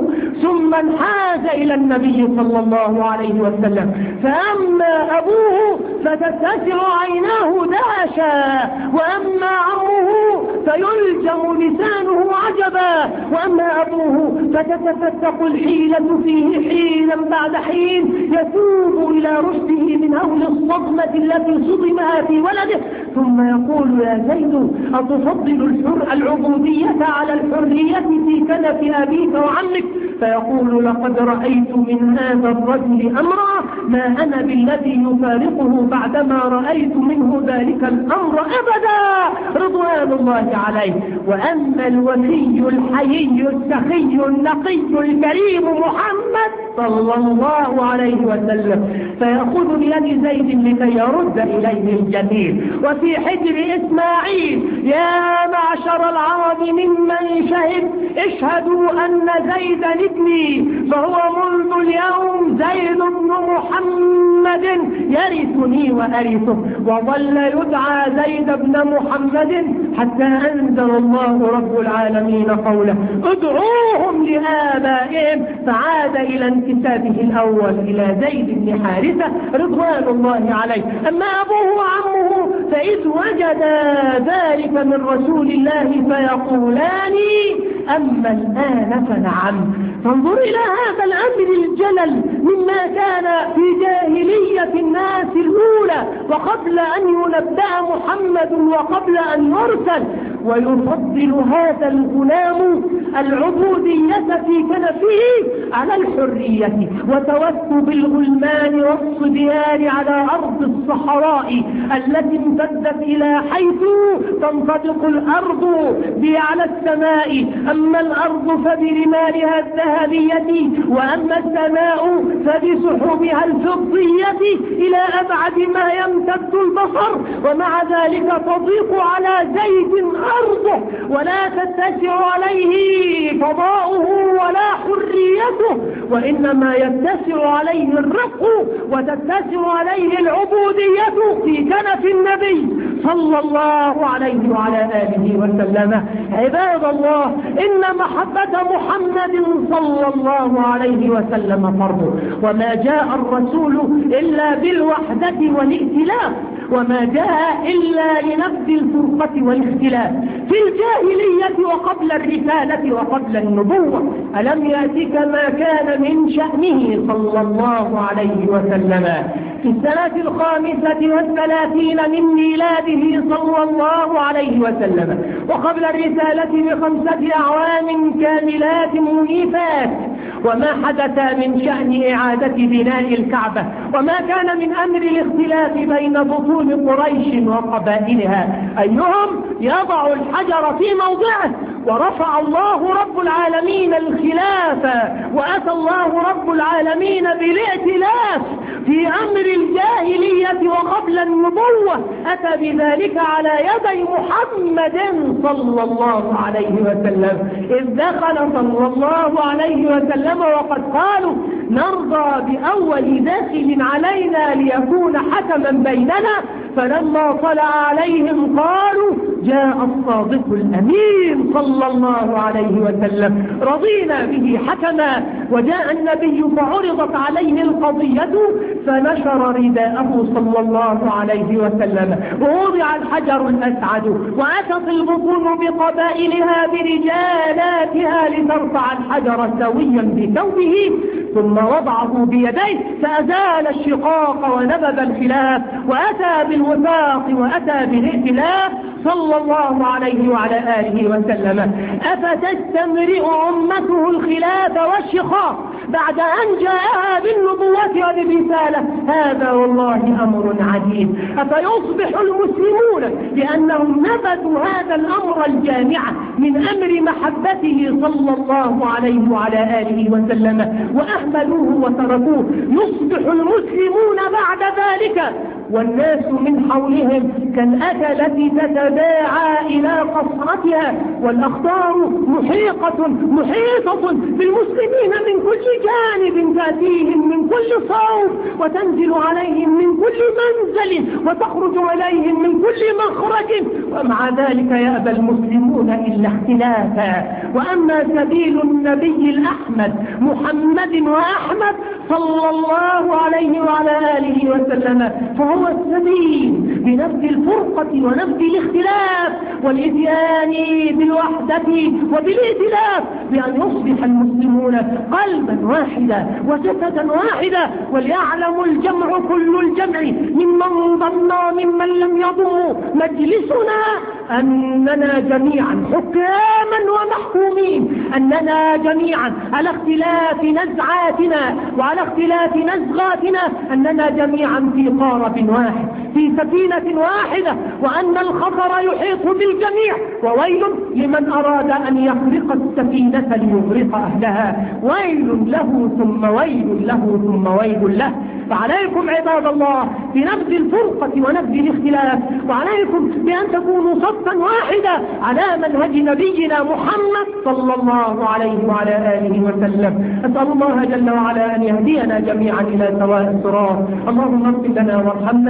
ثم انحاز إلى النبي صلى الله عليه وسلم فأما أبوه فتتسع عيناه دهشا وأما عمه فيلجم لسانه عجبا وأما أبوه فتتفتق الحيلة فيه حينا بعد حين يتوب إلى رشده من هول الصدمة التي صدمها في ولده ثم يقول يا زيد أتفضل الحر العبودية على الحرية في كنف أبيك وعمك؟ فيقول لقد رأيت من هذا الرجل أمرا ما أنا بالذي يفارقه بعدما رأيت منه ذلك الأمر أبدا رضوان الله عليه. وأما الوفي الحيي السخي النقي الكريم محمد صلى الله عليه وسلم فيأخذ بيد زيد لكي يرد إليه الجميل. وفي حجر إسماعيل يا معشر العرب ممن شهد اشهدوا أن زيدا ابني فهو منذ اليوم زيد بن محمد يرثني وأرثه. وظل يدعى زيد بن محمد حتى أنزل الله رب العالمين قوله ادعوهم لآبائهم فعاد إلى انتسابه الأول إلى زيد بن حارثة رضوان الله عليه. أما أبوه وعمه فإذ وجدا ذلك من رسول الله فيقولان أما الآن فنعم فانظر إلى هذا الأمر الجلل مما كان في جاهلية الناس الأولى وقبل أن ينبأ محمد وقبل أن يرسل، ويفضل هذا الغلام العبودية في كنفه على الحرية، وتوثب الغلمان والصبيان على أرض الصحراء التي امتدت إلى حيث تنطبق الأرض بي على السماء. أما الأرض فبرمالها الذهبية، وأما السماء فبسحبها الفضية إلى أبعد ما يمتد البصر، ومع ذلك تضيق على زيد أرضه ولا تتسع عليه فضاؤه ولا حريته، وإنما يتسع عليه الرق وتتسع عليه العبودية في كنف النبي صلى الله عليه وعلى آله وسلم. عباد الله، إن محبة محمد صلى الله عليه وسلم فرض، وما جاء الرسول إلا بالوحدة والائتلاف، وما جاء إلا لنبذ الفرقة والاختلاف في الجاهلية وقبل الرسالة وقبل النبوة. ألم يأتك ما كان من شأنه صلى الله عليه وسلم في السنة الخامسة والثلاثين من ميلاده صلى الله عليه وسلم، وقبل الرسالة بخمسة أعوام كاملات منيفات، وما حدث من شأن إعادة بناء الكعبة، وما كان من أمر الاختلاف بين بطون قريش وقبائلها، أيهم يضع الحجر في موضعه. ورفع الله رب العالمين الخلافة، وأتى الله رب العالمين بالائتلاف في أمر الجاهلية وقبل النبوة، أتى بذلك على يدي محمد صلى الله عليه وسلم، إذ دخل صلى الله عليه وسلم وقد قالوا نرضى بأول داخل علينا ليكون حكما بيننا، فلما طلع عليهم قالوا جاء الصادق الأمين صلى الله عليه وسلم رضينا به حكما. وجاء النبي فعرضت عليه القضية فنشر رداءه صلى الله عليه وسلم، ووضع الحجر الأسعد، وأتت البطون بقبائلها برجالاتها لترفع الحجر سويا بثوبه، ثم وضعه بيديه فأزال الشقاق ونبذ الخلاف، وأتى بالوفاق وأتى بالائتلاف صلى الله عليه وعلى آله وسلم. أفتستمرئ أمته الخلاف والشقاق بعد أن جاءها بالنبوة وبالرسالة؟ هذا والله أمر عجيب. أفيصبح المسلمون لأنهم نبذوا هذا الأمر الجامع من أمر محبته صلى الله عليه وعلى آله وسلم وأهملوه وتركوه، يصبح المسلمون بعد ذلك والناس من حولهم كالأكلة تتباعى إلى قصرتها، والأخطار محيطة محيطة بالمسلمين من كل جانب، تأتيهم من كل صوب وتنزل عليهم من كل منزل وتخرج عليهم من كل مخرج، ومع ذلك يأبى المسلمون إلا اختلافا. وأما سبيل النبي الأحمد محمد وأحمد صلى الله عليه وعلى آله وسلم فهو السبيل بنبذ الفرقة ونبذ الاختلاف والإتيان بالوحدة وبالائتلاف، بأن يصبح المسلمون قلبا واحدا وجسدا واحدا، وليعلم الجمع كل الجمع ممن ضم وممن لم يضم مجلسنا أننا جميعا حكاما ومحكومين، أننا جميعا على اختلاف نزعاتنا وعلى اختلاف نزغاتنا، أننا جميعا في قارب واحد في سفينة واحدة، وأن الخطر يحيط بالجميع، وويل لمن أراد أن يخرق السفينة ليغرق أهلها، ويل له ثم ويل له ثم ويل له. فعليكم عباد الله بنبذ الفرقة ونبذ الاختلاف، وعليكم بأن تكونوا صفا واحدا على منهج نبينا محمد صلى الله عليه وعلى آله وسلم. أسأل الله جل وعلا أن يهدينا جميعا إلى سواء الصراط. اللهم اغفر لنا وارحمنا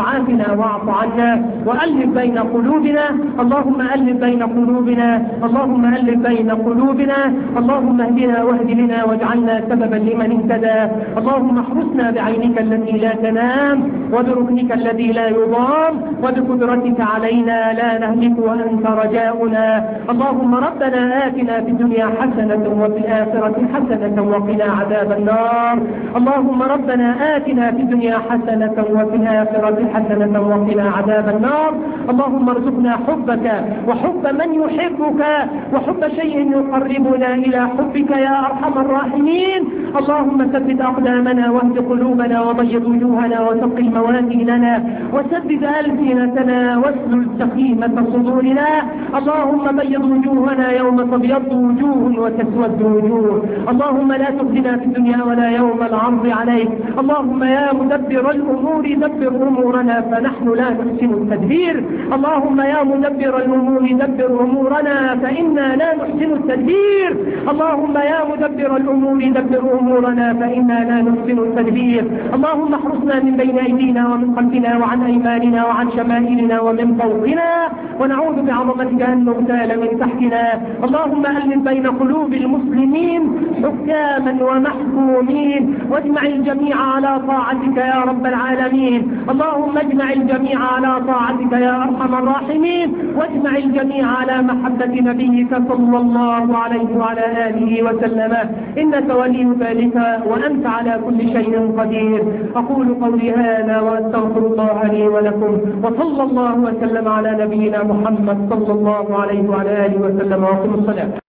وعافنا واعف عنا وألف بين قلوبنا. اللهم ألف بين قلوبنا اللهم ألف بين قلوبنا اللهم اهدنا واهد لنا واجعلنا سببا لمن اهتدى. اللهم احرسنا بعينك التي لا تنام وبركنك الذي لا يضام وبقدرتك علينا لا نهلك وأنت رجاؤنا. اللهم ربنا آتنا في الدنيا حسنة وفي الآخرة حسنة وقنا عذاب النار. اللهم ربنا آتنا في الدنيا حسنة وفي الآخرة حسنة وقنا عذاب النار. اللهم ارزقنا حبك وحب من يحبك وحب شيء يقربنا إلى حبك يا أرحم الراحمين. اللهم ثبت أقدامنا واهد قلوبنا وبيض وجوهنا وثقل موازيننا وسدد ألسنتنا واسلل سخيمة صدورنا. اللهم بيض وجوهنا يوم تبيض وجوه وتسود وجوه. اللهم لا تخزنا في الدنيا ولا يوم العرض عليك. اللهم يا مدبر الأمور دبر أمورنا فنحن لا نحسن التدبير. اللهم يا مدبر الأمور دبر أمورنا فإنا لا نحسن التدبير. اللهم يا مدبر الأمور دبر أمورنا فإنا لا نحسن التدبير. اللهم احرسنا من بين أيدينا ومن خلفنا وعن أيماننا وعن شمائلنا ومن فوقنا ونعوذ بعظمتك أن نغتال من تحتنا. اللهم ألف بين قلوب المسلمين حكاما ومحكومين واجمع الجميع على طاعتك يا رب العالمين. اللهم اجمع الجميع على طاعتك يا أرحم الراحمين واجمع الجميع على محبة نبيك صلى الله عليه وعلى آله وسلم إنك ولي ذلك وأنت على كل شيء قدير. أقول قولي هذا وأستغفر الله لي ولكم وصلى الله وسلم على نبينا محمد صلى الله عليه وعلى آله وسلم. وأقم الصلاة.